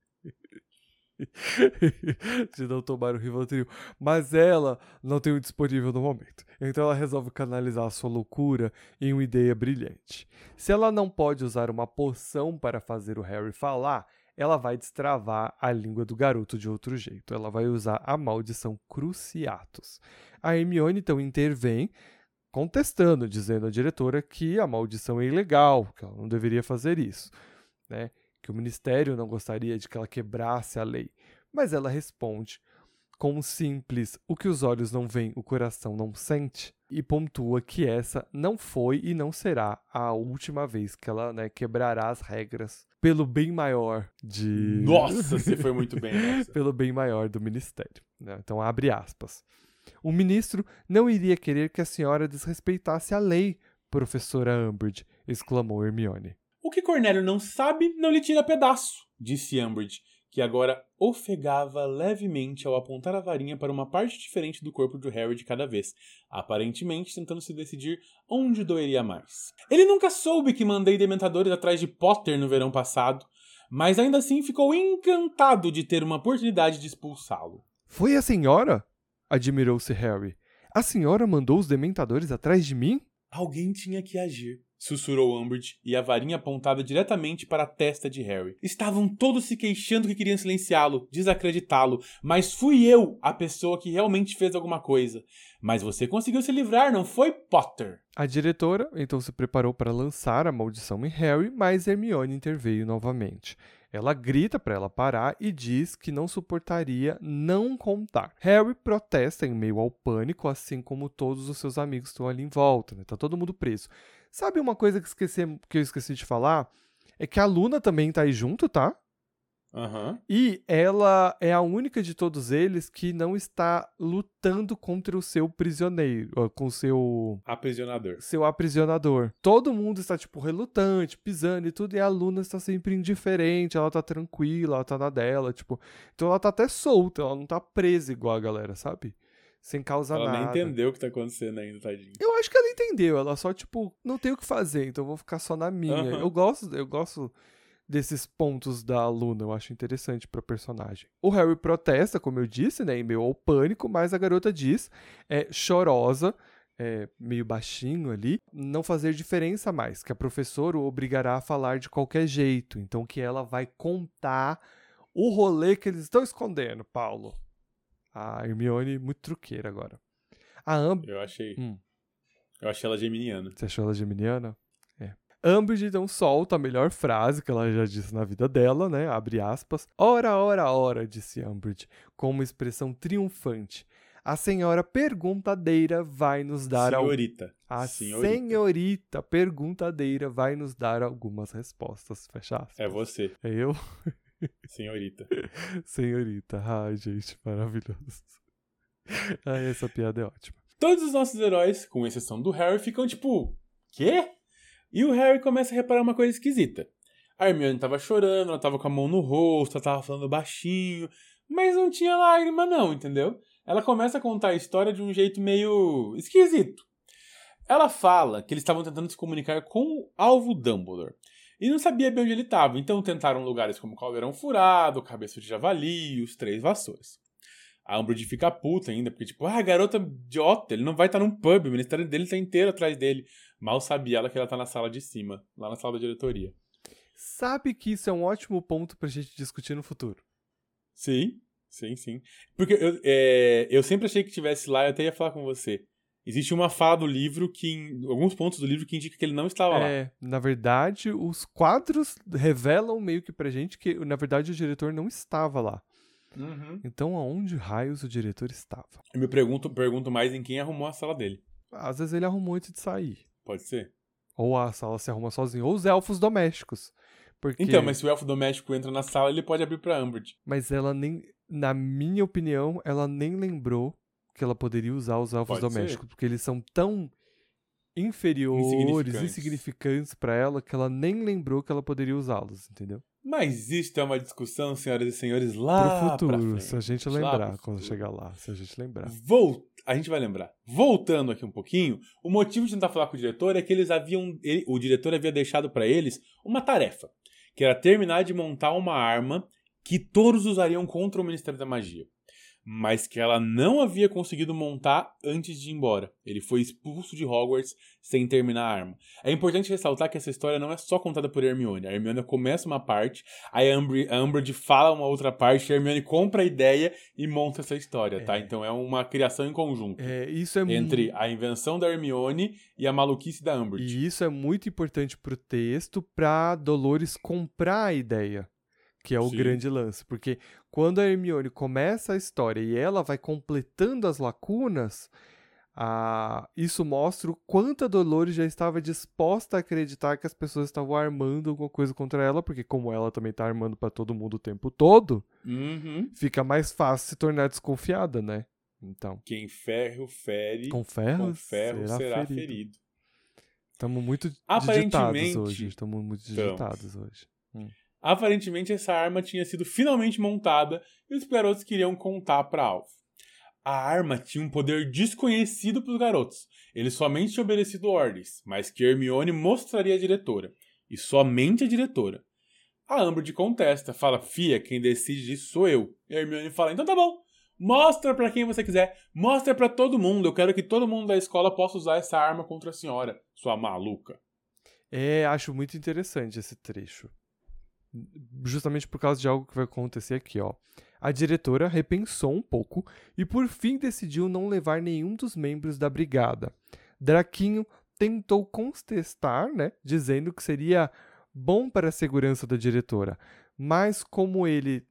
de não tomar o Rivotril. Mas ela não tem o disponível no momento. Então ela resolve canalizar a sua loucura em uma ideia brilhante. Se ela não pode usar uma poção para fazer o Harry falar, ela vai destravar a língua do garoto de outro jeito. Ela vai usar a maldição Cruciatus. A Hermione então intervém, contestando, dizendo à diretora que a maldição é ilegal, que ela não deveria fazer isso, né? Que o ministério não gostaria de que ela quebrasse a lei. Mas ela responde com um simples o que os olhos não veem, o coração não sente, e pontua que essa não foi e não será a última vez que ela, né, quebrará as regras pelo bem maior de... Nossa, você foi muito bem nessa. pelo bem maior do ministério, né? Então abre aspas. O ministro não iria querer que a senhora desrespeitasse a lei, professora Umbridge, exclamou Hermione. O que Cornélio não sabe, não lhe tira pedaço, disse Umbridge, que agora ofegava levemente ao apontar a varinha para uma parte diferente do corpo do Harry de cada vez, aparentemente tentando se decidir onde doeria mais. Ele nunca soube que mandei dementadores atrás de Potter no verão passado, mas ainda assim ficou encantado de ter uma oportunidade de expulsá-lo. Foi a senhora? Admirou-se Harry. A senhora mandou os dementadores atrás de mim? Alguém tinha que agir. sussurrou Umbridge, e a varinha apontada diretamente para a testa de Harry. Estavam todos se queixando que queriam silenciá-lo, desacreditá-lo, mas fui eu a pessoa que realmente fez alguma coisa. Mas você conseguiu se livrar, não foi, Potter? A diretora então se preparou para lançar a maldição em Harry, mas Hermione interveio novamente. Ela grita para ela parar e diz que não suportaria não contar. Harry protesta em meio ao pânico, assim como todos os seus amigos estão ali em volta, né? Tá todo mundo preso. Sabe uma coisa que, esqueci, que eu esqueci de falar? É que a Luna também tá aí junto, tá? Aham. Uhum. E ela é a única de todos eles que não está lutando contra o seu prisioneiro, com o seu... Aprisionador. Seu aprisionador. Todo mundo está, tipo, relutante, pisando e tudo, e a Luna está sempre indiferente, ela tá tranquila, ela tá na dela, tipo... Então ela tá até solta, ela não tá presa igual a galera, sabe? Sem causar ela nada. Ela nem entendeu o que tá acontecendo ainda, tadinho. Eu acho que ela entendeu, ela só, tipo, não tem o que fazer, então eu vou ficar só na minha. Uhum. Eu gosto, eu gosto desses pontos da Luna, eu acho interessante pra personagem. O Harry protesta, como eu disse, né, em meio ao pânico, mas a garota diz, é, chorosa, é, meio baixinho ali, não fazer diferença mais, que a professora o obrigará a falar de qualquer jeito, então que ela vai contar o rolê que eles estão escondendo, Paulo. A Hermione muito truqueira agora. A Amb... Eu achei. Hum. Eu achei ela geminiana. Você achou ela geminiana? É. Umbridge então solta a melhor frase que ela já disse na vida dela, né? Abre aspas. Ora, ora, ora, disse Umbridge, com uma expressão triunfante. A senhora perguntadeira vai nos dar... Senhorita. Al... A senhorita. senhorita perguntadeira vai nos dar algumas respostas. Fecha aspas. É você. É eu? Senhorita. Senhorita. Ai, gente, maravilhoso. Ai, essa piada é ótima. Todos os nossos heróis, com exceção do Harry, ficam tipo... Quê? E o Harry começa a reparar uma coisa esquisita. A Hermione tava chorando, ela tava com a mão no rosto, ela tava falando baixinho, mas não tinha lágrima não, entendeu? Ela começa a contar a história de um jeito meio esquisito. Ela fala que eles estavam tentando se comunicar com o alvo Dumbledore. E não sabia bem onde ele estava, então tentaram lugares como Caldeirão Furado, Cabeça de Javali e os Três Vassouras. A Umbridge fica puta ainda, porque tipo, ah, garota idiota, ele não vai estar num pub, o ministério dele tá inteiro atrás dele. Mal sabia ela que ela tá na sala de cima, lá na sala da diretoria. Sabe que isso é um ótimo ponto pra gente discutir no futuro. Sim, sim, sim. Porque eu, é, eu sempre achei que tivesse lá, eu até ia falar com você. Existe uma fala do livro, que alguns pontos do livro que indicam que ele não estava lá. É, na verdade, os quadros revelam meio que pra gente que, na verdade, o diretor não estava lá. Uhum. Então, aonde raios o diretor estava? Eu me pergunto, pergunto mais em quem arrumou a sala dele. Às vezes ele arrumou antes de sair. Pode ser. Ou a sala se arruma sozinho, ou os elfos domésticos. Porque... Então, mas se o elfo doméstico entra na sala, ele pode abrir pra Umbridge. Mas ela nem, na minha opinião, ela nem lembrou que ela poderia usar os elfos Pode domésticos, ser. porque eles são tão inferiores, Insignificantes. insignificantes pra ela, que ela nem lembrou que ela poderia usá-los, entendeu? Mas isso é uma discussão, senhoras e senhores, lá Pro pra futuro, frente. se a gente Lá lembrar, pro quando futuro. chegar lá, se a gente lembrar. Volt... A gente vai lembrar. Voltando aqui um pouquinho, o motivo de tentar falar com o diretor é que eles haviam... Ele... O diretor havia deixado pra eles uma tarefa, que era terminar de montar uma arma que todos usariam contra o Ministério da Magia, mas que ela não havia conseguido montar antes de ir embora. Ele foi expulso de Hogwarts sem terminar a arma. É importante ressaltar que essa história não é só contada por Hermione. A Hermione começa uma parte, aí a Umbridge, a Umbridge fala uma outra parte, a Hermione compra a ideia e monta essa história, é. tá? Então é uma criação em conjunto. É, isso é entre mu... a invenção da Hermione e a maluquice da Umbridge. E isso é muito importante pro texto, pra Dolores comprar a ideia. Que é o Sim. grande lance, porque quando a Hermione começa a história e ela vai completando as lacunas, a... isso mostra o quanto a Dolores já estava disposta a acreditar que as pessoas estavam armando alguma coisa contra ela, porque como ela também está armando para todo mundo o tempo todo, Uhum. fica mais fácil se tornar desconfiada, né? Então, Quem ferro fere, com ferro, com ferro será, será ferido. ferido. Estamos muito Aparentemente- digitados hoje, estamos muito Estamos. digitados hoje. Hum. Aparentemente, essa arma tinha sido finalmente montada e os garotos queriam contar para Alvo. A arma tinha um poder desconhecido para os garotos. Eles somente tinham obedecido ordens, mas que Hermione mostraria à diretora. E somente a diretora. A Umbridge contesta, fala, fia, quem decide disso sou eu. E a Hermione fala, então tá bom, mostra para quem você quiser, mostra para todo mundo, eu quero que todo mundo da escola possa usar essa arma contra a senhora, sua maluca. É, acho muito interessante esse trecho. Justamente por causa de algo que vai acontecer aqui, ó. A diretora repensou um pouco e por fim decidiu não levar nenhum dos membros da brigada. Draquinho tentou contestar, né, dizendo que seria bom para a segurança da diretora, mas como ele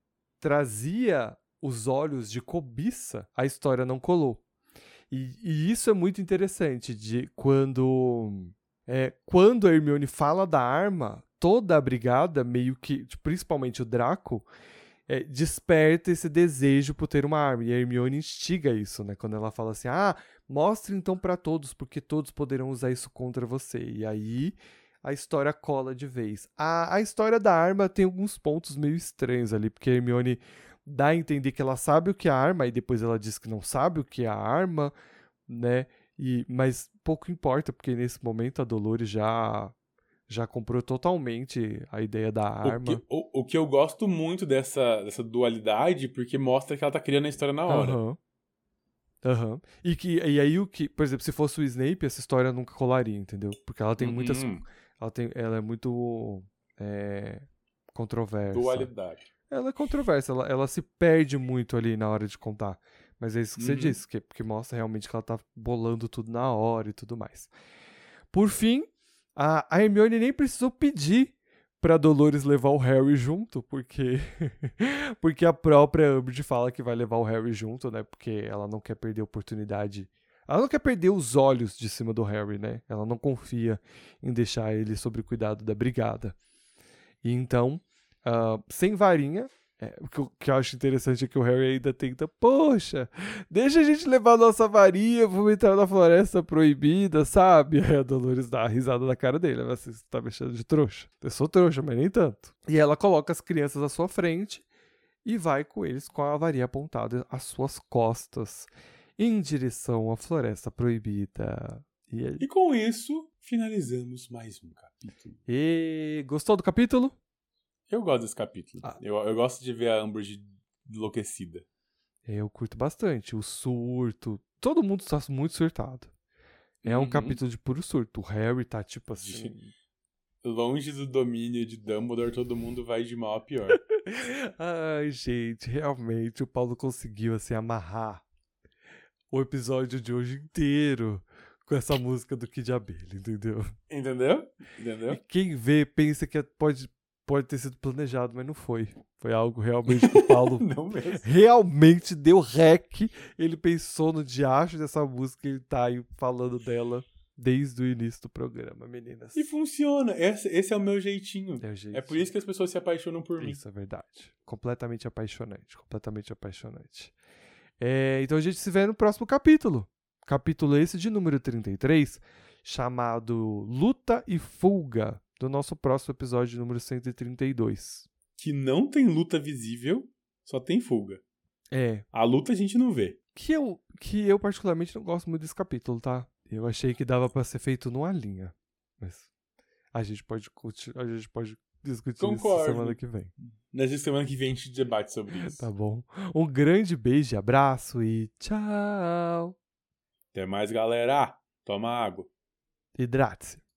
trazia os olhos de cobiça, a história não colou. E, e isso é muito interessante, de quando, é, quando a Hermione fala da arma, toda a brigada, meio que, principalmente o Draco, é, desperta esse desejo por ter uma arma. E a Hermione instiga isso, né? Quando ela fala assim, ah, mostre então pra todos, porque todos poderão usar isso contra você. E aí a história cola de vez. A, a história da arma tem alguns pontos meio estranhos ali, porque a Hermione dá a entender que ela sabe o que é a arma, e depois ela diz que não sabe o que é a arma, né? E, mas pouco importa, porque nesse momento a Dolores já... já comprou totalmente a ideia da arma. O que, o, o que eu gosto muito dessa, dessa dualidade, porque mostra que ela tá criando a história na hora. Aham. Uhum. Uhum. E, que, e aí, o que, por exemplo, se fosse o Snape, essa história nunca colaria, entendeu? Porque ela tem Uhum. muitas. Ela, tem, ela é muito é, controversa. Dualidade. Ela é controversa, ela, ela se perde muito ali na hora de contar. Mas é isso que Uhum. você disse, que, que mostra realmente que ela tá bolando tudo na hora e tudo mais. Por fim, a, a Hermione nem precisou pedir pra Dolores levar o Harry junto, porque porque a própria Umbridge fala que vai levar o Harry junto, né? Porque ela não quer perder a oportunidade. Ela não quer perder os olhos de cima do Harry, né? Ela não confia em deixar ele sob o cuidado da brigada. E então, uh, sem varinha, é, o que eu, que eu acho interessante é que o Harry ainda tenta, poxa, deixa a gente levar a nossa varinha, vamos entrar na floresta proibida, sabe? Aí a Dolores dá a risada na cara dele, você tá mexendo de trouxa. Eu sou trouxa, mas nem tanto. E ela coloca as crianças à sua frente e vai com eles com a varinha apontada às suas costas, em direção à floresta proibida. E, aí... e com isso, finalizamos mais um capítulo. E gostou do capítulo? Eu gosto desse capítulo. Ah. Eu, eu gosto de ver a Umbridge enlouquecida. Eu curto bastante. O surto. Todo mundo está muito surtado. É um Uhum. capítulo de puro surto. O Harry tá tipo assim... Longe do domínio de Dumbledore, todo mundo vai de mal a pior. Ai, gente, realmente o Paulo conseguiu assim amarrar o episódio de hoje inteiro com essa música do Kid Abelha, entendeu? Entendeu? Entendeu? E quem vê pensa que pode... Pode ter sido planejado, mas não foi. Foi algo realmente que o Paulo não mesmo. realmente deu rec. Ele pensou no diacho dessa música e ele tá aí falando dela desde o início do programa, meninas. E funciona. Esse, esse é o meu jeitinho. É, o jeitinho. É por isso que as pessoas se apaixonam por mim. Isso é verdade. Completamente apaixonante. Completamente apaixonante. É, então a gente se vê no próximo capítulo. Capítulo esse de número trinta e três, chamado Luta e Fuga, do nosso próximo episódio número cento e trinta e dois. Que não tem luta visível, só tem fuga. É. A luta a gente não vê. Que eu, que eu particularmente não gosto muito desse capítulo, tá? Eu achei que dava pra ser feito numa linha. Mas a gente pode, a gente pode discutir Concordo. isso semana que vem. Nessa semana que vem a gente debate sobre isso. Tá bom. Um grande beijo, abraço e tchau. Até mais, galera. Toma água. Hidrate-se.